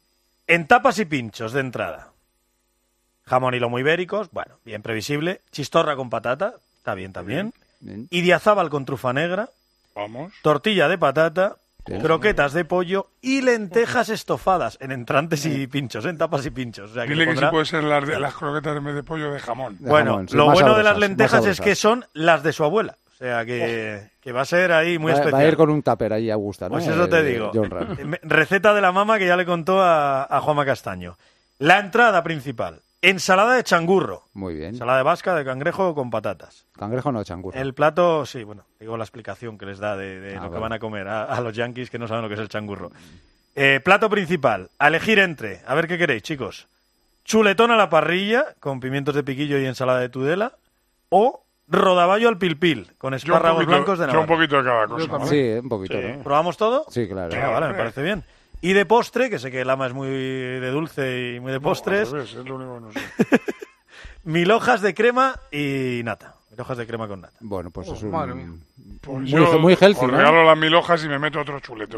F: En tapas y pinchos de entrada. Jamón y lomo ibéricos, bueno, bien previsible. Chistorra con patata, está bien también.
D: Bien.
F: Idiazábal con trufa negra.
I: Vamos.
F: Tortilla de patata.
D: Bien.
F: Croquetas de pollo y lentejas estofadas en entrantes y pinchos, en tapas y pinchos. O sea, que
I: Dile
F: le
I: que
F: pondrá-
I: si puede ser las, de, las croquetas en vez de pollo de jamón.
D: De
F: Bueno,
D: jamón, sí,
F: lo
D: más
F: bueno de las
D: sabrosas,
F: lentejas
D: más
F: es que
D: sabrosas.
F: son las de su abuela. O sea, que, que va a ser ahí muy
D: va,
F: especial.
D: va a ir con un tupper ahí a gusto, ¿no?
F: Pues eso te
D: Eh,
F: digo.
D: John Ram.
F: Me- Receta de la mamá que ya le contó a, a Juanma Castaño. La entrada principal. Ensalada de changurro.
D: Muy bien.
F: Ensalada de vasca, de cangrejo con patatas.
D: Cangrejo no, changurro.
F: El plato, sí, bueno, digo la explicación que les da de, de
D: Ah,
F: lo que
D: vale.
F: van a comer a, a los yanquis que no saben lo que es el changurro. Eh, plato principal. A elegir entre, a ver qué queréis, chicos. Chuletón a la parrilla, con pimientos de piquillo y ensalada de tudela. O rodaballo al pilpil, con
I: Yo un
F: espárragos
I: poquito-
F: blancos de
I: yo
F: Navarra.
I: un poquito de cada cosa. ¿vale?
D: Sí, un poquito,
F: Sí.
D: ¿no?
F: ¿Probamos todo?
D: Sí, claro.
F: Venga, vale, me parece bien. Y de postre, que sé que el ama es muy de dulce y muy de postres,
I: No, al revés, es lo único que no sé.
F: mil hojas de crema y nata. Mil hojas de crema con nata.
D: Bueno, pues
I: Oh,
D: es un...
I: madre mía. Pues
D: muy,
I: yo
D: muy healthy,
I: os
D: ¿no?
I: regalo las mil hojas y me meto otro chuleto.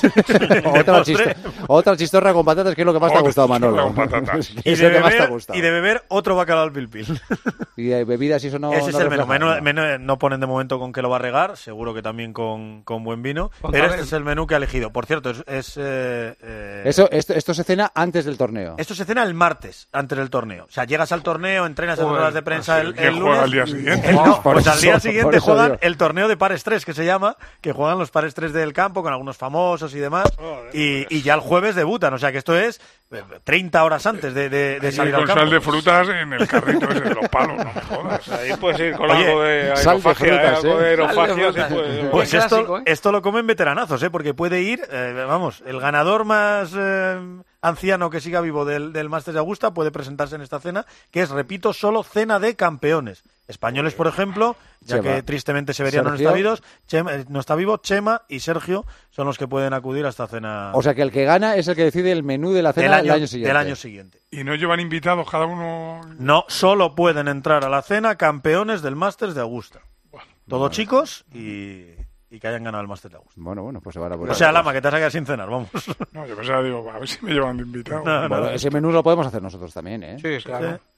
D: otra, chisto- otra chistorra con patatas, que es lo que más te ha
I: Otra
D: gustado,
I: chistorra
D: Manolo.
I: con patatas.
D: Es
F: Y
D: lo
F: de,
D: que más te ha
F: beber,
D: gustado.
F: y de beber otro bacalao al pilpil.
D: Y de bebidas y eso no
F: Ese
D: no
F: es el menú.
D: refleja,
F: Menú-
D: ¿no?
F: menú- No ponen de momento con qué lo va a regar, seguro que también con, con buen vino.
G: Con
F: Pero
G: tabel.
F: este es el menú que ha elegido. Por cierto, es... es, eh, eh,
D: Eso, esto, esto se cena antes del torneo.
F: Esto se cena el martes, antes del torneo. O sea, llegas al torneo, entrenas en
I: Joder,
F: horas de prensa
I: así
F: el,
I: que
F: el
I: juega
F: lunes.
I: al día siguiente.
F: El- no,
D: Por
F: pues al
D: eso-
F: día
D: por
F: siguiente
D: eso
F: juegan
D: digo.
F: el torneo de pares tres, que se llama, que juegan los pares tres del campo con algunos famosos y demás. Y, y ya el jueves debutan. O sea, que esto es eh, treinta horas antes de, de, de
I: Y
F: salir al
I: con
F: campo.
I: sal de frutas en el carrito ese de los palos, no me jodas.
A: Ahí puedes ir con
F: Oye,
A: algo de
D: sal de
A: aerofagia,
D: frutas,
A: ¿eh? algo
D: ¿eh?
A: de aerofagia,
G: Sal de
A: sí,
G: frutas.
A: pues,
F: Pues
G: Qué
F: esto,
G: clásico, ¿eh?
F: esto lo comen veteranazos, ¿eh? Porque puede ir, eh, vamos, el ganador más eh, anciano que siga vivo del, del Máster de Augusta puede presentarse en esta cena, que es, repito, solo cena de campeones. Españoles, por ejemplo, ya
D: Chema.
F: que tristemente Severiano no
D: Sergio.
F: está, vivos, Chema, eh, no está vivo, Chema y Sergio son los que pueden acudir a esta cena
D: O sea que el que gana es el que decide el menú de la
F: del
D: cena
F: año,
D: del año siguiente.
F: del año siguiente.
I: Y no llevan invitados cada uno.
F: No, solo pueden entrar a la cena campeones del Máster de Augusta. Todos chicos y, y que hayan ganado el Máster de Augusta.
D: Bueno, bueno, pues se van a poner.
F: O sea, Lama, que te vas a quedar sin cenar, vamos.
I: No, yo pensaba, digo, a ver si me llevan de invitado.
F: No, no,
D: Bueno, ese menú lo podemos hacer nosotros también, ¿eh?
G: Sí, claro.
F: Sí.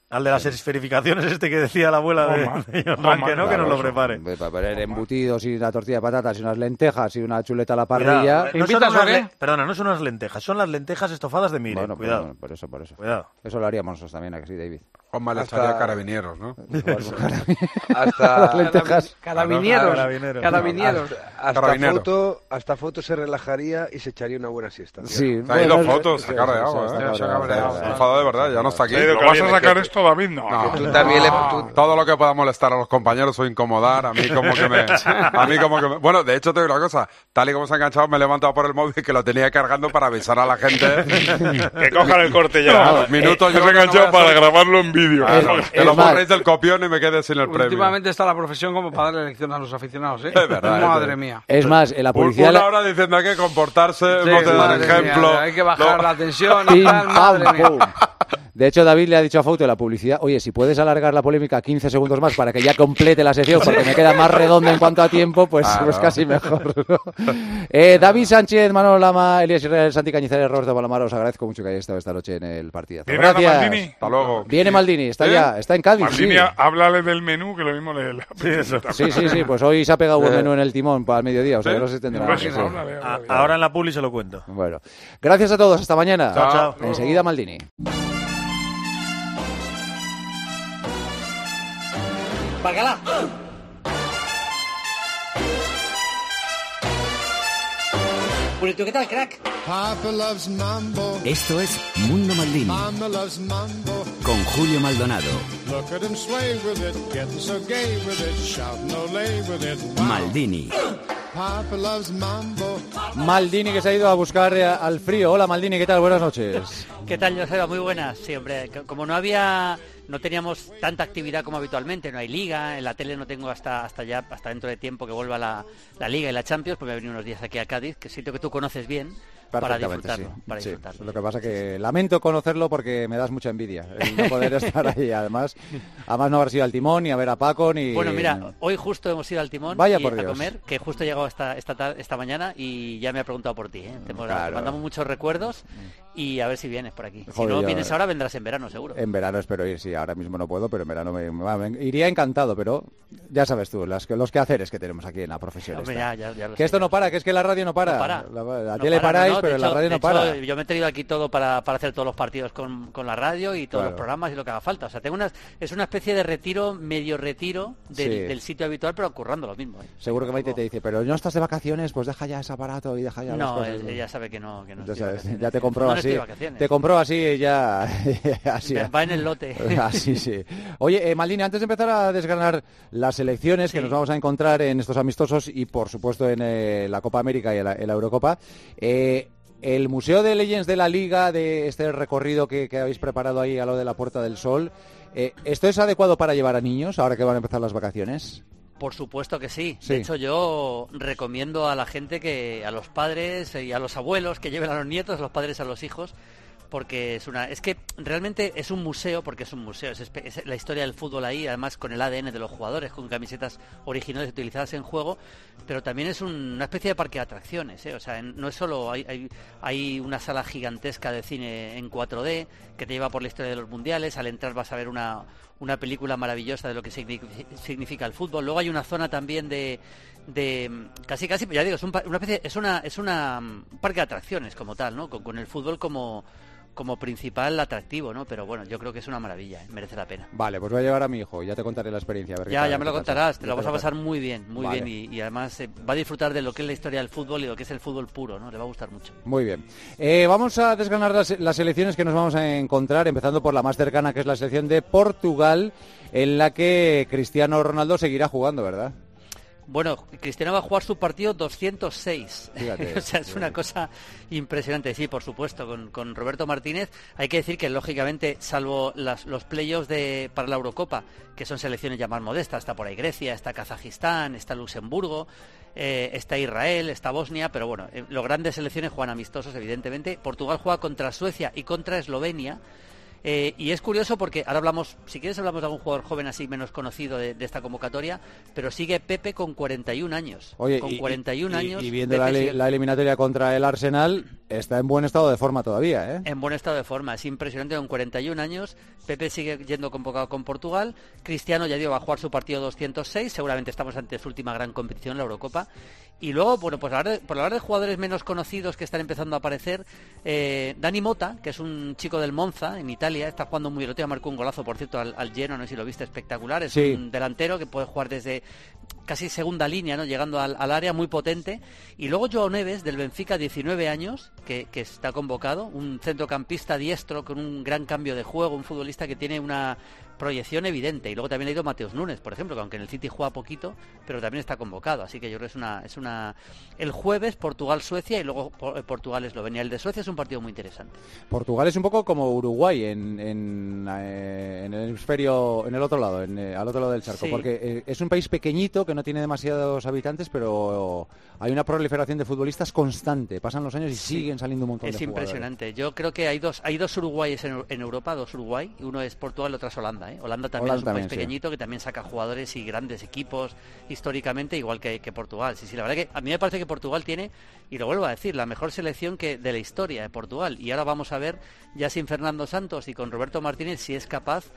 O: Al de las esferificaciones este que decía la abuela de, de John Ranke, ¿no? Que nos lo prepare.
D: Para poner embutidos y una tortilla de patatas y unas lentejas y una chuleta a la parrilla.
O: No son unas le... Perdona, no son unas lentejas, son las lentejas estofadas de Mire.
D: Bueno,
O: cuidado.
D: Bueno, por eso, por eso.
O: Cuidado.
D: Eso lo haríamos nosotros también, ¿a que sí, David?
E: Juanma le echaría carabineros, ¿no?
H: Hasta
D: las lentejas.
G: Carabineros.
H: Carabineros.
G: Carabineros.
H: Hasta, hasta,
E: Carabinero.
H: foto, hasta foto se relajaría y se echaría una buena siesta.
D: Sí.
E: Se ha ido fotos, se cara de agua, ¿eh?
H: Se ha cabreado.
E: Se ha enfadado de verdad, ya no está aquí.
I: ¿Lo vas a sacar esto, David? No.
E: No,
H: tú también le- tú-
E: Todo lo que pueda molestar a los compañeros o incomodar, a mí como que me... A mí como que me... Bueno, de hecho te digo una cosa, tal y como se ha enganchado, me he levantado por el móvil que lo tenía cargando para avisar a la gente...
A: Que cojan el corte ya.
E: No, minutos
I: Yo
E: yo
I: me he
E: que no
I: enganchado
E: voy a
I: para
E: hacer-
I: grabarlo en vídeo.
E: Claro,
D: Es-
E: que
D: es
E: lo
D: más-
E: borréis del copión y me quede sin el premio.
G: Últimamente está la profesión como para darle lección a los aficionados, ¿eh?
E: Es verdad,
G: Madre
E: es
G: mía.
D: Es más, en la
E: Un-
D: policía...
E: Una hora diciendo hay que comportarse,
G: Sí,
E: no te dan
G: madre mía,
E: ejemplo.
G: hay que bajar
E: No.
G: la tensión y
D: Pim,
G: tal,
D: pam,
G: madre mía.
D: pum. De hecho, David le ha dicho a Fauto de la publicidad, oye, si puedes alargar la polémica quince segundos más para que ya complete la sección, porque me queda más redonda en cuanto a tiempo, pues,
E: Claro.
D: pues casi mejor, ¿no? eh, David Sánchez, Manolo Lama, Elías Israel, Santi Cañizares, Roberto Palamaro, os agradezco mucho que hayáis estado esta noche en el partido.
I: ¿Viene Ana
D: Gracias.
I: Maldini?
E: Hasta luego.
D: Viene Maldini, está
I: ¿Eh?
D: ya, está en Cádiz.
I: Maldini,
D: sí.
I: háblale del menú, que lo mismo le... le-
D: Sí, sí, sí, pues hoy se ha pegado un
E: Eh.
D: menú en el timón para el mediodía, o sea,
E: ¿Sí?
D: que no se tendrá
I: Pues
D: nada.
I: sí, háblale,
O: A-
I: háblale.
O: ahora en la publi se lo cuento.
D: Bueno, gracias a todos, hasta mañana.
O: Chao, chao.
D: Enseguida Maldini.
U: ¡Bacala! Bueno, ¿tú qué tal, crack?
X: Esto es Mundo Maldini con Julio Maldonado. Maldini.
D: Maldini que se ha ido a buscar eh, al frío. Hola Maldini, ¿qué tal? Buenas noches.
P: ¿Qué tal, Joseba? Muy buenas. Sí, hombre, c- como no había, no teníamos tanta actividad como habitualmente, no hay liga, en la tele no tengo hasta hasta ya, hasta dentro de tiempo que vuelva la, la liga y la Champions, pues me he venido unos días aquí a Cádiz, que sitio que tú conoces bien, para
D: Perfectamente,
P: disfrutarlo,
D: sí.
P: para
D: Sí.
P: disfrutarlo.
D: Lo que pasa que lamento conocerlo porque me das mucha envidia el no poder estar ahí. Además, además no haber sido al timón, ni a ver a Paco, ni...
P: Bueno, mira, hoy justo hemos ido al Timón
D: Vaya
P: y
D: por
P: a
D: Dios.
P: comer, que justo he llegado esta, esta, tar- esta mañana y ya me ha preguntado por ti. ¿eh? Te, hemos-
D: Claro.
P: te mandamos muchos recuerdos y a ver si vienes por aquí. Si
D: Joder,
P: no
D: ya-
P: vienes ahora, vendrás en verano, seguro.
D: En verano espero ir, sí, ahora mismo no puedo, pero en verano me, me- me- iría encantado, pero ya sabes tú, las, que- los quehaceres que tenemos aquí en la profesión.
P: Hombre,
D: esta.
P: ya- ya- ya lo
D: que
P: sé.
D: esto no para, que es que la radio no para.
P: No para.
D: La, la
P: No
D: tele
P: para,
D: paráis,
P: no, no.
D: pero
P: De
D: la
P: hecho-
D: radio
P: de
D: no para.
P: hecho, yo me he traído aquí todo para, para hacer todos los partidos con, con la radio y todos
D: Claro.
P: los programas y lo que haga falta. O sea, tengo unas, es una especie de retiro, medio retiro del,
D: Sí.
P: del sitio habitual, pero currando lo mismo. ¿eh?
D: Seguro que Maite te dice, pero no estás de vacaciones, pues deja ya ese aparato y deja ya las
P: No,
D: cosas.
P: él- ella sabe que no, que no
D: Ya,
P: estoy de
D: sabes,
P: vacaciones.
D: ya te compró
P: No, no
D: así.
P: estoy de vacaciones.
D: Te compró así y ya. así.
P: Va en el lote.
D: Así, sí. Oye, eh, Maldini, antes de empezar a desgranar las elecciones que nos vamos a encontrar en estos amistosos y, por supuesto, en eh, la Copa América y en la, en la Eurocopa, eh, el Museo de Legends de la Liga, de este recorrido que, que habéis preparado ahí a lo de la Puerta del Sol, eh, ¿esto es adecuado para llevar a niños ahora que van a empezar las vacaciones?
P: Por supuesto que sí.
D: Sí.
P: De hecho, yo recomiendo a la gente que, a los padres y a los abuelos que lleven a los nietos, a los padres a los hijos, porque es una, es que realmente es un museo, porque es un museo, es, espe- es la historia del fútbol ahí, además con el A D N de los jugadores, con camisetas originales utilizadas en juego, pero también es un- una especie de parque de atracciones, ¿eh? O sea, en- no es solo, hay, hay, hay una sala gigantesca de cine en cuatro D que te lleva por la historia de los mundiales, al entrar vas a ver una, una película maravillosa de lo que signi- significa el fútbol, luego hay una zona también de de casi casi ya digo es un, pa- una especie es una es una mm, parque de atracciones como tal, ¿no? Con, con el fútbol como como principal atractivo, ¿no? Pero bueno, yo creo que es una maravilla, ¿eh? Merece la pena.
D: Vale, pues voy a llevar a mi hijo y ya te contaré la experiencia. A ver qué
P: Ya,
D: tal,
P: ya me lo
D: qué tal.
P: contarás, te
D: Ya
P: lo vas a
D: lo
P: pasar muy bien, muy
D: Vale.
P: bien y, y además eh, va a disfrutar de lo que es la historia del fútbol y lo que es el fútbol puro, ¿no? Le va a gustar mucho.
D: Muy bien. Eh, vamos a desgranar las, las selecciones que nos vamos a encontrar, empezando por la más cercana, que es la selección de Portugal, en la que Cristiano Ronaldo seguirá jugando, ¿verdad?
P: Bueno, Cristiano va a jugar su partido doscientos seis.
D: Fíjate,
P: o sea, es una cosa impresionante. Sí, por supuesto, con, con Roberto Martínez. Hay que decir que, lógicamente, salvo las, los playoffs de, para la Eurocopa, que son selecciones ya más modestas, está por ahí Grecia, está Kazajistán, está Luxemburgo, eh, está Israel, está Bosnia, pero bueno, eh, los grandes selecciones juegan amistosos, evidentemente. Portugal juega contra Suecia y contra Eslovenia. Eh, y es curioso porque ahora hablamos, si quieres hablamos de algún jugador joven así menos conocido de, de esta convocatoria, pero sigue Pepe con cuarenta y un años.
D: Oye,
P: con
D: y,
P: cuarenta y un
D: y,
P: años.
D: Y viendo la,
P: sigue...
D: la eliminatoria contra el Arsenal, está en buen estado de forma todavía, ¿eh?
P: En buen estado de forma, es impresionante, con cuarenta y un años. Pepe sigue yendo convocado con Portugal. Cristiano ya dio va a jugar su partido doscientos seis, seguramente estamos ante su última gran competición, la Eurocopa. Y luego, bueno, pues hablar de, por hablar de jugadores menos conocidos que están empezando a aparecer, eh, Dani Mota, que es un chico del Monza, en Italia, está jugando muy bien. El otro día marcó un golazo, por cierto, al, al Genoa, no sé si lo viste, espectacular. Es
D: sí.
P: un delantero que puede jugar desde casi segunda línea, ¿no? Llegando al, al área, muy potente. Y luego Joao Neves, del Benfica, diecinueve años, que, que está convocado, un centrocampista diestro con un gran cambio de juego, un futbolista que tiene una proyección evidente. Y luego también ha ido Mateus Nunes, por ejemplo, que aunque en el City juega poquito, pero también está convocado. Así que yo creo que es una... Es una... El jueves Portugal-Suecia y luego Portugal-Eslovenia. El de Suecia es un partido muy interesante.
D: Portugal es un poco como Uruguay en, en, eh, en el hemisferio, en el otro lado, en, eh, al otro lado del charco,
P: Sí.
D: porque eh, es un país pequeñito que no tiene demasiados habitantes, pero hay una proliferación de futbolistas constante. Pasan los años y
P: Sí.
D: siguen saliendo un montón
P: Es
D: de jugadores.
P: impresionante. Yo creo que hay dos hay dos Uruguayes en, en Europa, dos Uruguay. Uno es Portugal y otro es Holanda. ¿eh? Holanda también
D: Holanda
P: es un
D: también,
P: país
D: sí.
P: pequeñito que también saca jugadores y grandes equipos históricamente, igual que, que Portugal. Sí, sí, la verdad que a mí me parece que Portugal tiene, y lo vuelvo a decir, la mejor selección que de la historia de Portugal. Y ahora vamos a ver, ya sin Fernando Santos y con Roberto Martínez, si es capaz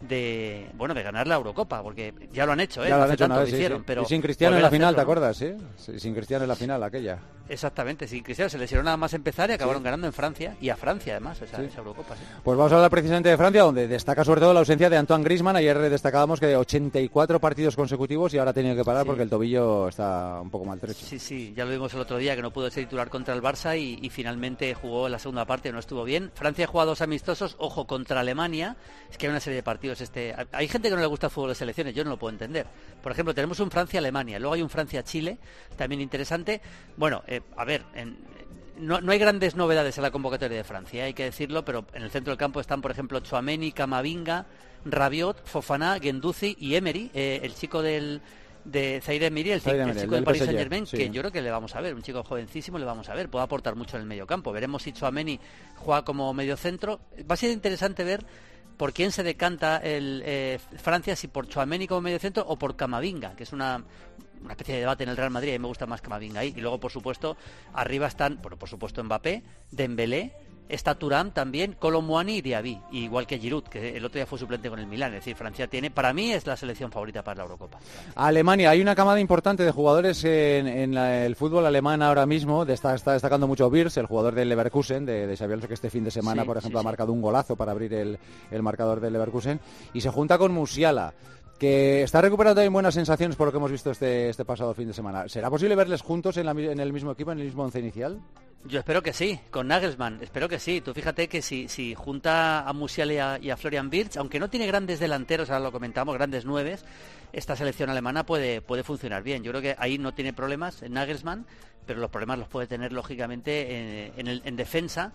P: de bueno de ganar la Eurocopa, porque ya lo han hecho, ¿eh?
D: Ya lo han
P: Hace
D: hecho
P: tanto
D: una
P: lo
D: vez, sí,
P: hicieron,
D: sí.
P: pero
D: Y sin Cristiano en
P: volver
D: la
P: a
D: final, ¿te
P: hacerlo, ¿no?
D: acuerdas? ¿Sí? Sí, sin Cristiano en la final, aquella.
P: Exactamente, sin Cristiano se lesionó nada más empezar y acabaron
D: Sí.
P: ganando en Francia, y a Francia además, esa,
D: Sí.
P: esa Eurocopa. Sí.
D: Pues vamos a hablar precisamente de Francia, donde destaca sobre todo la ausencia de Antoine Griezmann. Ayer destacábamos que ochenta y cuatro partidos consecutivos y ahora ha tenido que parar
P: Sí.
D: porque el tobillo está un poco maltrecho.
P: Sí, sí, ya lo vimos el otro día, que no pudo ser titular contra el Barça y, y finalmente jugó en la segunda parte, no estuvo bien. Francia juega dos amistosos, ojo, contra Alemania. Es que hay una serie de partidos. Este, hay gente que no le gusta el fútbol de selecciones, yo no lo puedo entender. Por ejemplo, tenemos un Francia-Alemania, luego hay un Francia-Chile, también interesante. Bueno, eh, a ver, en, no, no hay grandes novedades en la convocatoria de Francia, hay que decirlo, pero en el centro del campo están, por ejemplo, Tchouaméni, Camavinga, Rabiot, Fofana, Guendouzi y Emery, eh, el chico del... de Zaire Emery, el,
D: Zaire
P: el
D: Emery,
P: chico
D: el
P: del Paris
D: P S G,
P: Saint-Germain,
D: sí.
P: que yo creo que le vamos a ver, un chico jovencísimo le vamos a ver, puede aportar mucho en el medio campo. Veremos si Tchouaméni juega como medio centro. Va a ser interesante ver por quién se decanta el eh, Francia, si por Tchouaméni como medio centro o por Camavinga, que es una, una especie de debate en el Real Madrid. A mí me gusta más Camavinga ahí. Y luego, por supuesto, arriba están, bueno, por supuesto, Mbappé, Dembélé, está Thuram también, Kolo Muani y Diaby, igual que Giroud, que el otro día fue suplente con el Milán. Es decir, Francia tiene, para mí es la selección favorita para la Eurocopa.
D: Alemania, hay una camada importante de jugadores en, en la- el fútbol alemán ahora mismo. De está, está destacando mucho Wirtz, el jugador del Leverkusen, de, de Xabi Alonso, que este fin de semana,
P: Sí,
D: por ejemplo,
P: sí,
D: ha
P: sí.
D: marcado un golazo para abrir el, el marcador del Leverkusen. Y se junta con Musiala, que está recuperando también buenas sensaciones por lo que hemos visto este, este pasado fin de semana. ¿Será posible verles juntos en, la mi- en el mismo equipo, en el mismo once inicial?
P: Yo espero que sí, con Nagelsmann, espero que sí. Tú fíjate que si, si junta a Musiala y a, y a Florian Wirtz, aunque no tiene grandes delanteros, ahora lo comentamos, grandes nueves, esta selección alemana puede, puede funcionar bien. Yo creo que ahí no tiene problemas en Nagelsmann, pero los problemas los puede tener lógicamente en, en, el, en defensa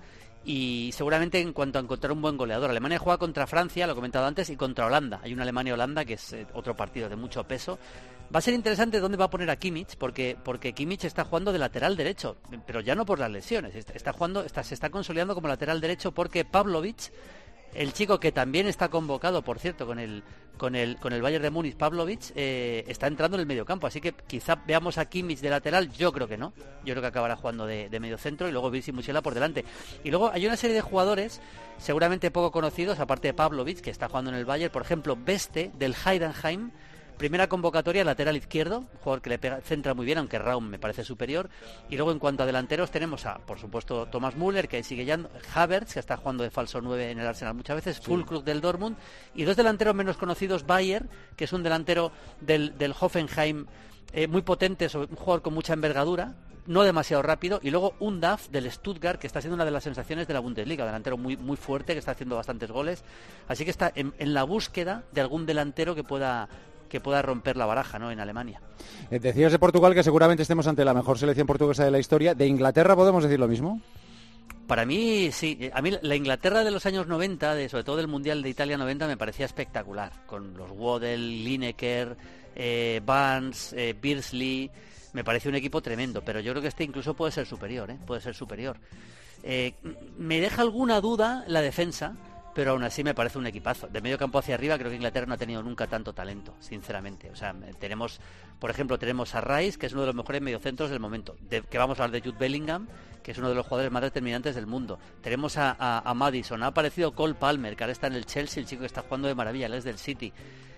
P: y seguramente en cuanto a encontrar un buen goleador. Alemania juega contra Francia, lo he comentado antes, y contra Holanda. Hay una Alemania-Holanda que es eh, otro partido de mucho peso. Va a ser interesante dónde va a poner a Kimmich, porque porque Kimmich está jugando de lateral derecho, pero ya no por las lesiones. Está, está jugando, está, se está consolidando como lateral derecho porque Pavlovic, el chico que también está convocado, por cierto, con el con el con el Bayern de Múnich, Pavlovic, eh, está entrando en el mediocampo. Así que quizá veamos a Kimmich de lateral. Yo creo que no. Yo creo que acabará jugando de, de medio centro y luego Wirtz y Musiala por delante. Y luego hay una serie de jugadores seguramente poco conocidos, aparte de Pavlovic, que está jugando en el Bayern. Por ejemplo, Beste, del Heidenheim. Primera convocatoria, lateral izquierdo, un jugador que le pega, centra muy bien, aunque Raum me parece superior. Y luego en cuanto a delanteros tenemos a, por supuesto, Thomas Müller, que sigue ya, Havertz, que está jugando de falso nueve en el Arsenal muchas veces, Füllkrug del Dortmund, y dos delanteros menos conocidos, Bayer, que es un delantero del, del Hoffenheim, eh, muy potente, sobre, un jugador con mucha envergadura, no demasiado rápido, y luego un Duff del Stuttgart, que está siendo una de las sensaciones de la Bundesliga, delantero muy muy fuerte, que está haciendo bastantes goles, así que está en, en la búsqueda de algún delantero que pueda que pueda romper la baraja, ¿no?, en Alemania.
D: Eh, decías de Portugal que seguramente estemos ante la mejor selección portuguesa de la historia. ¿De Inglaterra podemos decir lo mismo?
P: Para mí, sí. A mí la Inglaterra de los años noventa, de, sobre todo del Mundial de Italia noventa, me parecía espectacular. Con los Waddle, Lineker, eh, Barnes, eh, Beardsley. Me parece un equipo tremendo, pero yo creo que este incluso puede ser superior, ¿eh? Puede ser superior. Eh, me deja alguna duda la defensa, pero aún así me parece un equipazo. De medio campo hacia arriba creo que Inglaterra no ha tenido nunca tanto talento, sinceramente. O sea, tenemos, por ejemplo, tenemos a Rice, que es uno de los mejores mediocentros del momento, de, que vamos a hablar de Jude Bellingham, que es uno de los jugadores más determinantes del mundo. Tenemos a, a, a Maddison, ha aparecido Cole Palmer, que ahora está en el Chelsea, el chico que está jugando de maravilla, él es del City.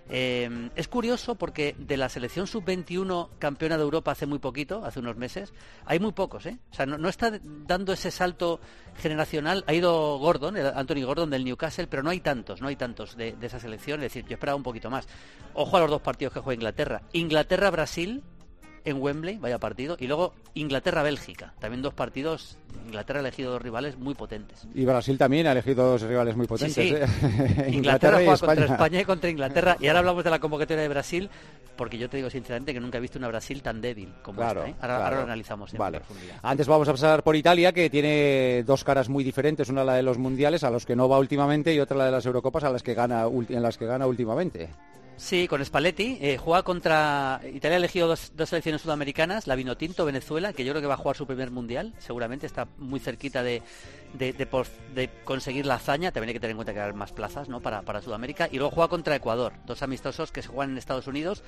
P: Eh, es curioso porque de la selección sub veintiuno campeona de Europa hace muy poquito, hace unos meses, hay muy pocos, ¿eh? O sea, no, no está dando ese salto generacional. Ha ido Gordon, el Anthony Gordon del Newcastle, pero no hay tantos, no hay tantos de, de esa selección. Es decir, yo esperaba un poquito más. Ojo a los dos partidos que juega Inglaterra. Inglaterra-Brasil en Wembley, vaya partido, y luego Inglaterra-Bélgica, también dos partidos. Inglaterra ha elegido dos rivales muy potentes.
D: Y Brasil también ha elegido dos rivales muy potentes. Sí, sí.
P: ¿eh? Inglaterra juega contra España y contra Inglaterra. Y ahora hablamos de la convocatoria de Brasil, porque yo te digo sinceramente que nunca he visto una Brasil tan débil como
D: claro,
P: esta, ¿eh? Ahora,
D: claro.
P: ahora lo analizamos en
D: vale.
P: profundidad.
D: Antes vamos a pasar por Italia, que tiene dos caras muy diferentes, una la de los mundiales, a los que no va últimamente, y otra la de las Eurocopas, a las que gana en las que gana últimamente.
P: Sí, con Spalletti, eh, juega contra... Italia ha elegido dos, dos selecciones sudamericanas, la Vinotinto, Venezuela, que yo creo que va a jugar su primer mundial, seguramente, está muy cerquita de, de, de, por, de conseguir la hazaña, también hay que tener en cuenta que hay más plazas, ¿no?, para, para Sudamérica, y luego juega contra Ecuador, dos amistosos que se juegan en Estados Unidos.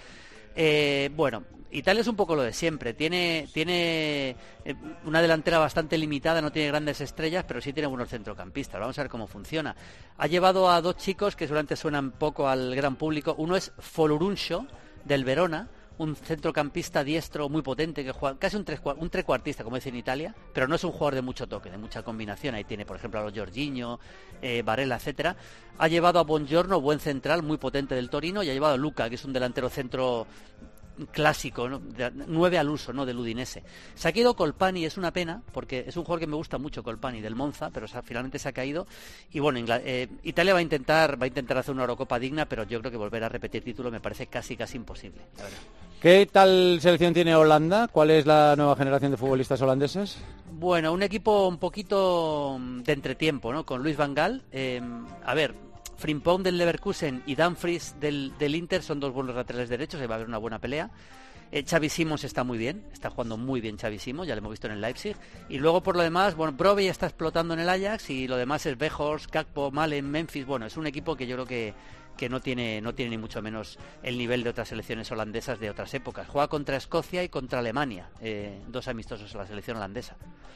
P: Eh, bueno, Italia es un poco lo de siempre, tiene tiene una delantera bastante limitada, no tiene grandes estrellas, pero sí tiene buenos centrocampistas. Vamos a ver cómo funciona. Ha llevado a dos chicos que seguramente suenan poco al gran público. Uno es Foloruncio del Verona, un centrocampista diestro muy potente que juega casi un, tres, un trecuartista, como dice en Italia, pero no es un jugador de mucho toque, de mucha combinación. Ahí tiene, por ejemplo, a los Jorginho, eh, Varela, etcétera. Ha llevado a Buongiorno, buen central, muy potente del Torino, y ha llevado a Luca, que es un delantero centro clásico, ¿no?, de, nueve al uso, ¿no?, del Udinese. Se ha caído Colpani, es una pena, porque es un jugador que me gusta mucho, Colpani, del Monza, pero o sea, finalmente se ha caído. Y bueno, Ingl- eh, Italia va a intentar va a intentar hacer una Eurocopa digna, pero yo creo que volver a repetir título me parece casi casi imposible, la verdad.
D: ¿Qué tal selección tiene Holanda? ¿Cuál es la nueva generación de futbolistas holandeses?
P: Bueno, un equipo un poquito de entretiempo, ¿no?, con Luis Van Gaal. Eh, a ver, Frimpong del Leverkusen y Dumfries del, del Inter son dos buenos laterales derechos, ahí va a haber una buena pelea. Eh, Xavi Simons está muy bien, está jugando muy bien Xavi Simons, ya lo hemos visto en el Leipzig. Y luego por lo demás, bueno, Brobbey ya está explotando en el Ajax, y lo demás es Weghorst, Gakpo, Malen, Memphis. Bueno, es un equipo que yo creo que, que no tiene no tiene ni mucho menos el nivel de otras selecciones holandesas de otras épocas. Juega contra Escocia y contra Alemania, eh, dos amistosos a la selección holandesa.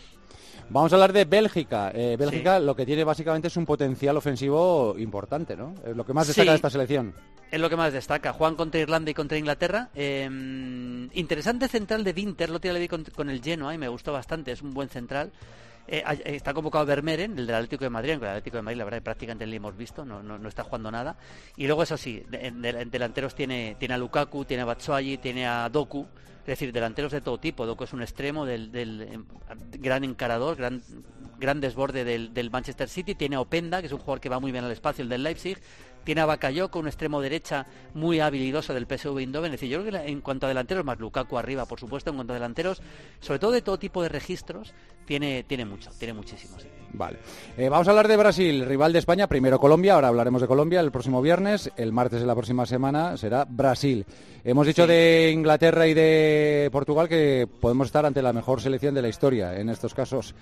D: Vamos a hablar de Bélgica. Eh, Bélgica
P: Sí.
D: lo que tiene básicamente es un potencial ofensivo importante, ¿no? Es lo que más destaca
P: Sí.
D: de esta selección.
P: Es lo que más destaca. Juegan contra Irlanda y contra Inglaterra. Eh, interesante central de Winter, lo le vi con, con el Genoa y me gustó bastante, es un buen central. Eh, está convocado Vermeeren, el del Atlético de Madrid, aunque el Atlético de Madrid la verdad prácticamente le hemos visto, no, no, no está jugando nada. Y luego eso sí, en, en delanteros tiene, tiene a Lukaku, tiene a Batshuayi, tiene a Doku, es decir, delanteros de todo tipo. Doku es un extremo del, del eh, gran encarador, gran, gran desborde del, del Manchester City. Tiene a Openda, que es un jugador que va muy bien al espacio, el del Leipzig. Tiene a Bakayoko, un extremo derecha muy habilidoso del P S V Eindhoven. Es decir, yo creo que en cuanto a delanteros, más Lukaku arriba, por supuesto, en cuanto a delanteros, sobre todo de todo tipo de registros, tiene, tiene mucho, tiene muchísimo. Sí.
D: Vale. Eh, vamos a hablar de Brasil, rival de España. Primero Colombia, ahora hablaremos de Colombia el próximo viernes. El martes de la próxima semana será Brasil. Hemos dicho sí. de Inglaterra y de Portugal que podemos estar ante la mejor selección de la historia en estos casos.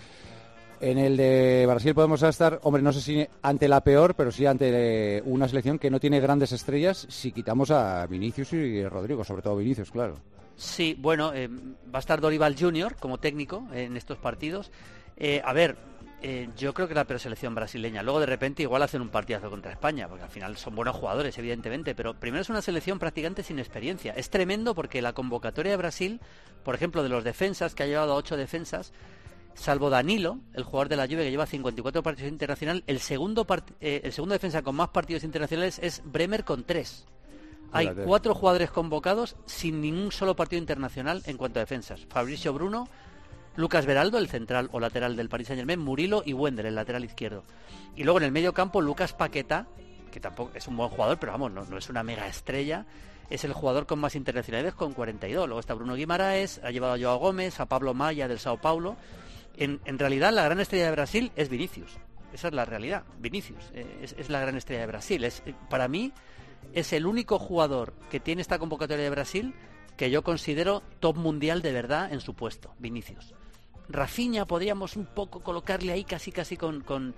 D: En el de Brasil podemos estar, hombre, no sé si ante la peor, pero sí ante una selección que no tiene grandes estrellas, si quitamos a Vinicius y Rodrigo, sobre todo Vinicius, claro.
P: Sí, bueno, eh, va a estar Dorival junior como técnico en estos partidos. Eh, a ver, eh, yo creo que la peor selección brasileña. Luego de repente igual hacen un partidazo contra España, porque al final son buenos jugadores, evidentemente, pero primero es una selección prácticamente sin experiencia. Es tremendo porque la convocatoria de Brasil, por ejemplo, de los defensas, que ha llevado a ocho defensas, salvo Danilo, el jugador de la Juve que lleva cincuenta y cuatro partidos internacionales, el segundo part- eh, el segundo defensa con más partidos internacionales es Bremer con tres. Hay Fíjate. cuatro jugadores convocados sin ningún solo partido internacional en cuanto a defensas. Fabricio Bruno, Lucas Beraldo, el central o lateral del Paris Saint-Germain, Murilo y Wender, el lateral izquierdo. Y luego en el medio campo Lucas Paquetá, que tampoco es un buen jugador, pero vamos, no, no es una mega estrella. Es el jugador con más internacionalidades con cuarenta y dos. Luego está Bruno Guimaraes, ha llevado a Joao Gómez, a Pablo Maya del Sao Paulo. En, en realidad la gran estrella de Brasil es Vinicius. Esa es la realidad. Vinicius eh, es, es la gran estrella de Brasil. Es, eh, para mí es el único jugador que tiene esta convocatoria de Brasil que yo considero top mundial de verdad en su puesto, Vinicius. Rafinha podríamos un poco colocarle ahí casi casi con, con,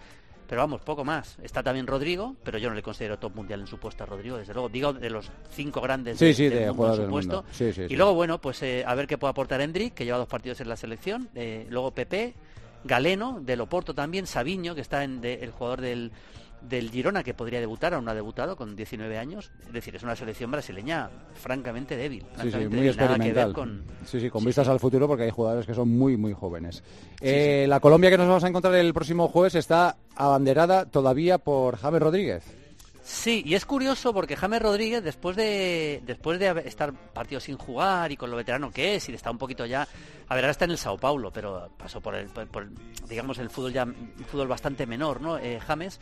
P: pero vamos, poco más. Está también Rodrigo, pero yo no le considero top mundial en su puesto a Rodrigo, desde luego. Digo, de los cinco grandes
D: sí,
P: de,
D: sí,
P: del
D: de
P: mundo, en su
D: del
P: puesto.
D: mundo. Sí, sí,
P: y
D: sí.
P: luego, bueno, pues eh, a ver qué puede aportar Endrick, que lleva dos partidos en la selección. Eh, luego Pepe, Galeno, del Oporto también, Sabiño, que está en de, el jugador del... del Girona, que podría debutar, aún no ha debutado con diecinueve años, es decir, es una selección brasileña francamente débil, francamente
D: sí, sí, muy
P: débil, nada que
D: experimental.
P: ver con...
D: Sí, sí, con
P: sí,
D: vistas
P: sí.
D: al futuro, porque hay jugadores que son muy, muy jóvenes.
P: Sí,
D: eh,
P: sí.
D: La Colombia que nos vamos a encontrar el próximo jueves está abanderada todavía por James Rodríguez.
P: Sí, y es curioso porque James Rodríguez, después de después de haber- estar partidos sin jugar y con lo veterano que es, y de estar un poquito ya... A ver, ahora está en el Sao Paulo, pero pasó por el, por, por, digamos, el fútbol ya un fútbol bastante menor, ¿no? Eh, James...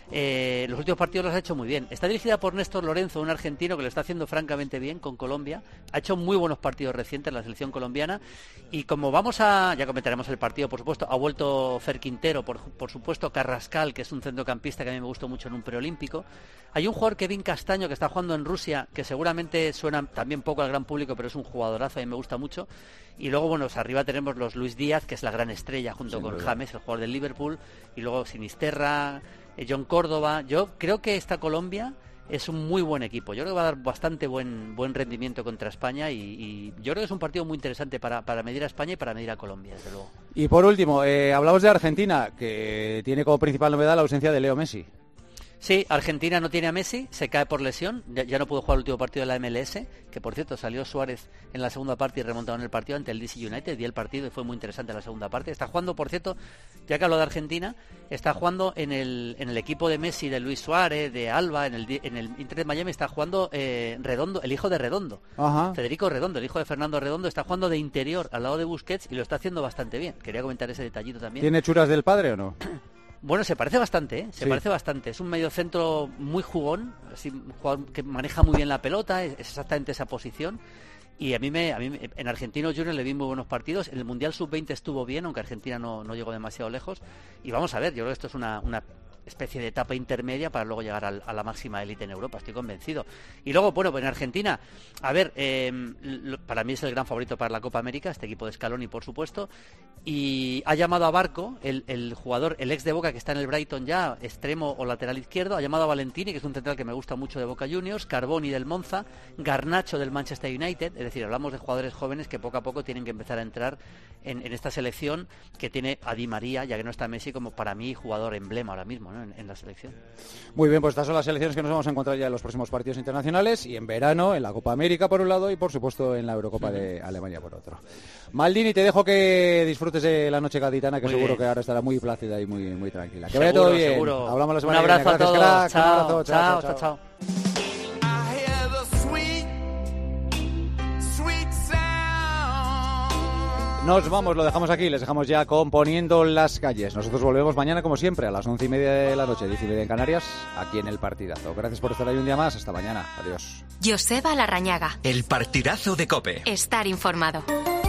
P: Eh, los últimos partidos los ha hecho muy bien. Está dirigida por Néstor Lorenzo, un argentino que lo está haciendo francamente bien con Colombia. Ha hecho muy buenos partidos recientes en la selección colombiana. Y como vamos a... Ya comentaremos el partido, por supuesto. Ha vuelto Fer Quintero, por, por supuesto Carrascal, que es un centrocampista que a mí me gustó mucho en un preolímpico. Hay un jugador, Kevin Castaño, que está jugando en Rusia, que seguramente suena también poco al gran público, pero es un jugadorazo, a mí me gusta mucho. Y luego, bueno, pues arriba tenemos los Luis Díaz, que es la gran estrella, junto
D: Sin
P: con
D: duda.
P: James, el jugador del Liverpool. Y luego Sinisterra, eh, John Córdoba. Yo creo que esta Colombia es un muy buen equipo. Yo creo que va a dar bastante buen buen rendimiento contra España y, y yo creo que es un partido muy interesante para, para medir a España y para medir a Colombia, desde luego.
D: Y por último, eh, hablamos de Argentina, que tiene como principal novedad la ausencia de Leo Messi.
P: Sí, Argentina no tiene a Messi, se cae por lesión, ya, ya no pudo jugar el último partido de la M L S, que por cierto salió Suárez en la segunda parte y remontado en el partido ante el D C United, y el partido y fue muy interesante la segunda parte. Está jugando, por cierto, ya que hablo de Argentina, está jugando en el, en el equipo de Messi, de Luis Suárez, de Alba, en el, en el Inter de Miami está jugando eh, Redondo, el hijo de Redondo,
D: Ajá.
P: Federico Redondo, el hijo de Fernando Redondo, está jugando de interior al lado de Busquets y lo está haciendo bastante bien. Quería comentar ese detallito también.
D: ¿Tiene churas del padre o no?
P: Bueno, se parece bastante, ¿eh? Se
D: Sí.
P: parece bastante. Es un mediocentro muy jugón, así, un jugador que maneja muy bien la pelota, es, es exactamente esa posición. Y a mí, me, a mí me- en Argentinos Juniors le vi muy buenos partidos. En el Mundial sub veinte estuvo bien, aunque Argentina no, no llegó demasiado lejos. Y vamos a ver, yo creo que esto es una, una especie de etapa intermedia para luego llegar al- a la máxima élite en Europa, estoy convencido. Y luego, bueno, pues en Argentina, a ver, eh, lo- para mí es el gran favorito para la Copa América, este equipo de Scaloni, por supuesto. Y ha llamado a Barco, el, el jugador, el ex de Boca que está en el Brighton ya, extremo o lateral izquierdo, ha llamado a Valentini, que es un central que me gusta mucho de Boca Juniors, Carboni del Monza, Garnacho del Manchester United, es decir, hablamos de jugadores jóvenes que poco a poco tienen que empezar a entrar en, en esta selección que tiene a Di María, ya que no está Messi, como para mí jugador emblema ahora mismo, ¿no? en, en la selección.
D: Muy bien, pues estas son las selecciones que nos vamos a encontrar ya en los próximos partidos internacionales y en verano en la Copa América por un lado y por supuesto en la Eurocopa de Alemania por otro. Maldini, te dejo que disfrutes de la noche gaditana, que
P: Muy
D: seguro
P: bien.
D: que ahora estará muy plácida y muy, muy tranquila. Que
P: Seguro,
D: vaya todo bien.
P: seguro.
D: Hablamos la
P: Un
D: semana
P: abrazo
D: que
P: a
D: viene.
P: todos.
D: Gracias, crack. Un
P: Chao,
D: abrazo.
P: chao,
D: chao,
P: chao, chao.
D: Nos vamos, lo dejamos aquí, les dejamos ya componiendo las calles. Nosotros volvemos mañana, como siempre, a las once y media de la noche, diez y media en Canarias, aquí en El Partidazo. Gracias por estar ahí un día más. Hasta mañana. Adiós.
B: Joseba Larrañaga.
C: El partidazo de COPE.
B: Estar informado.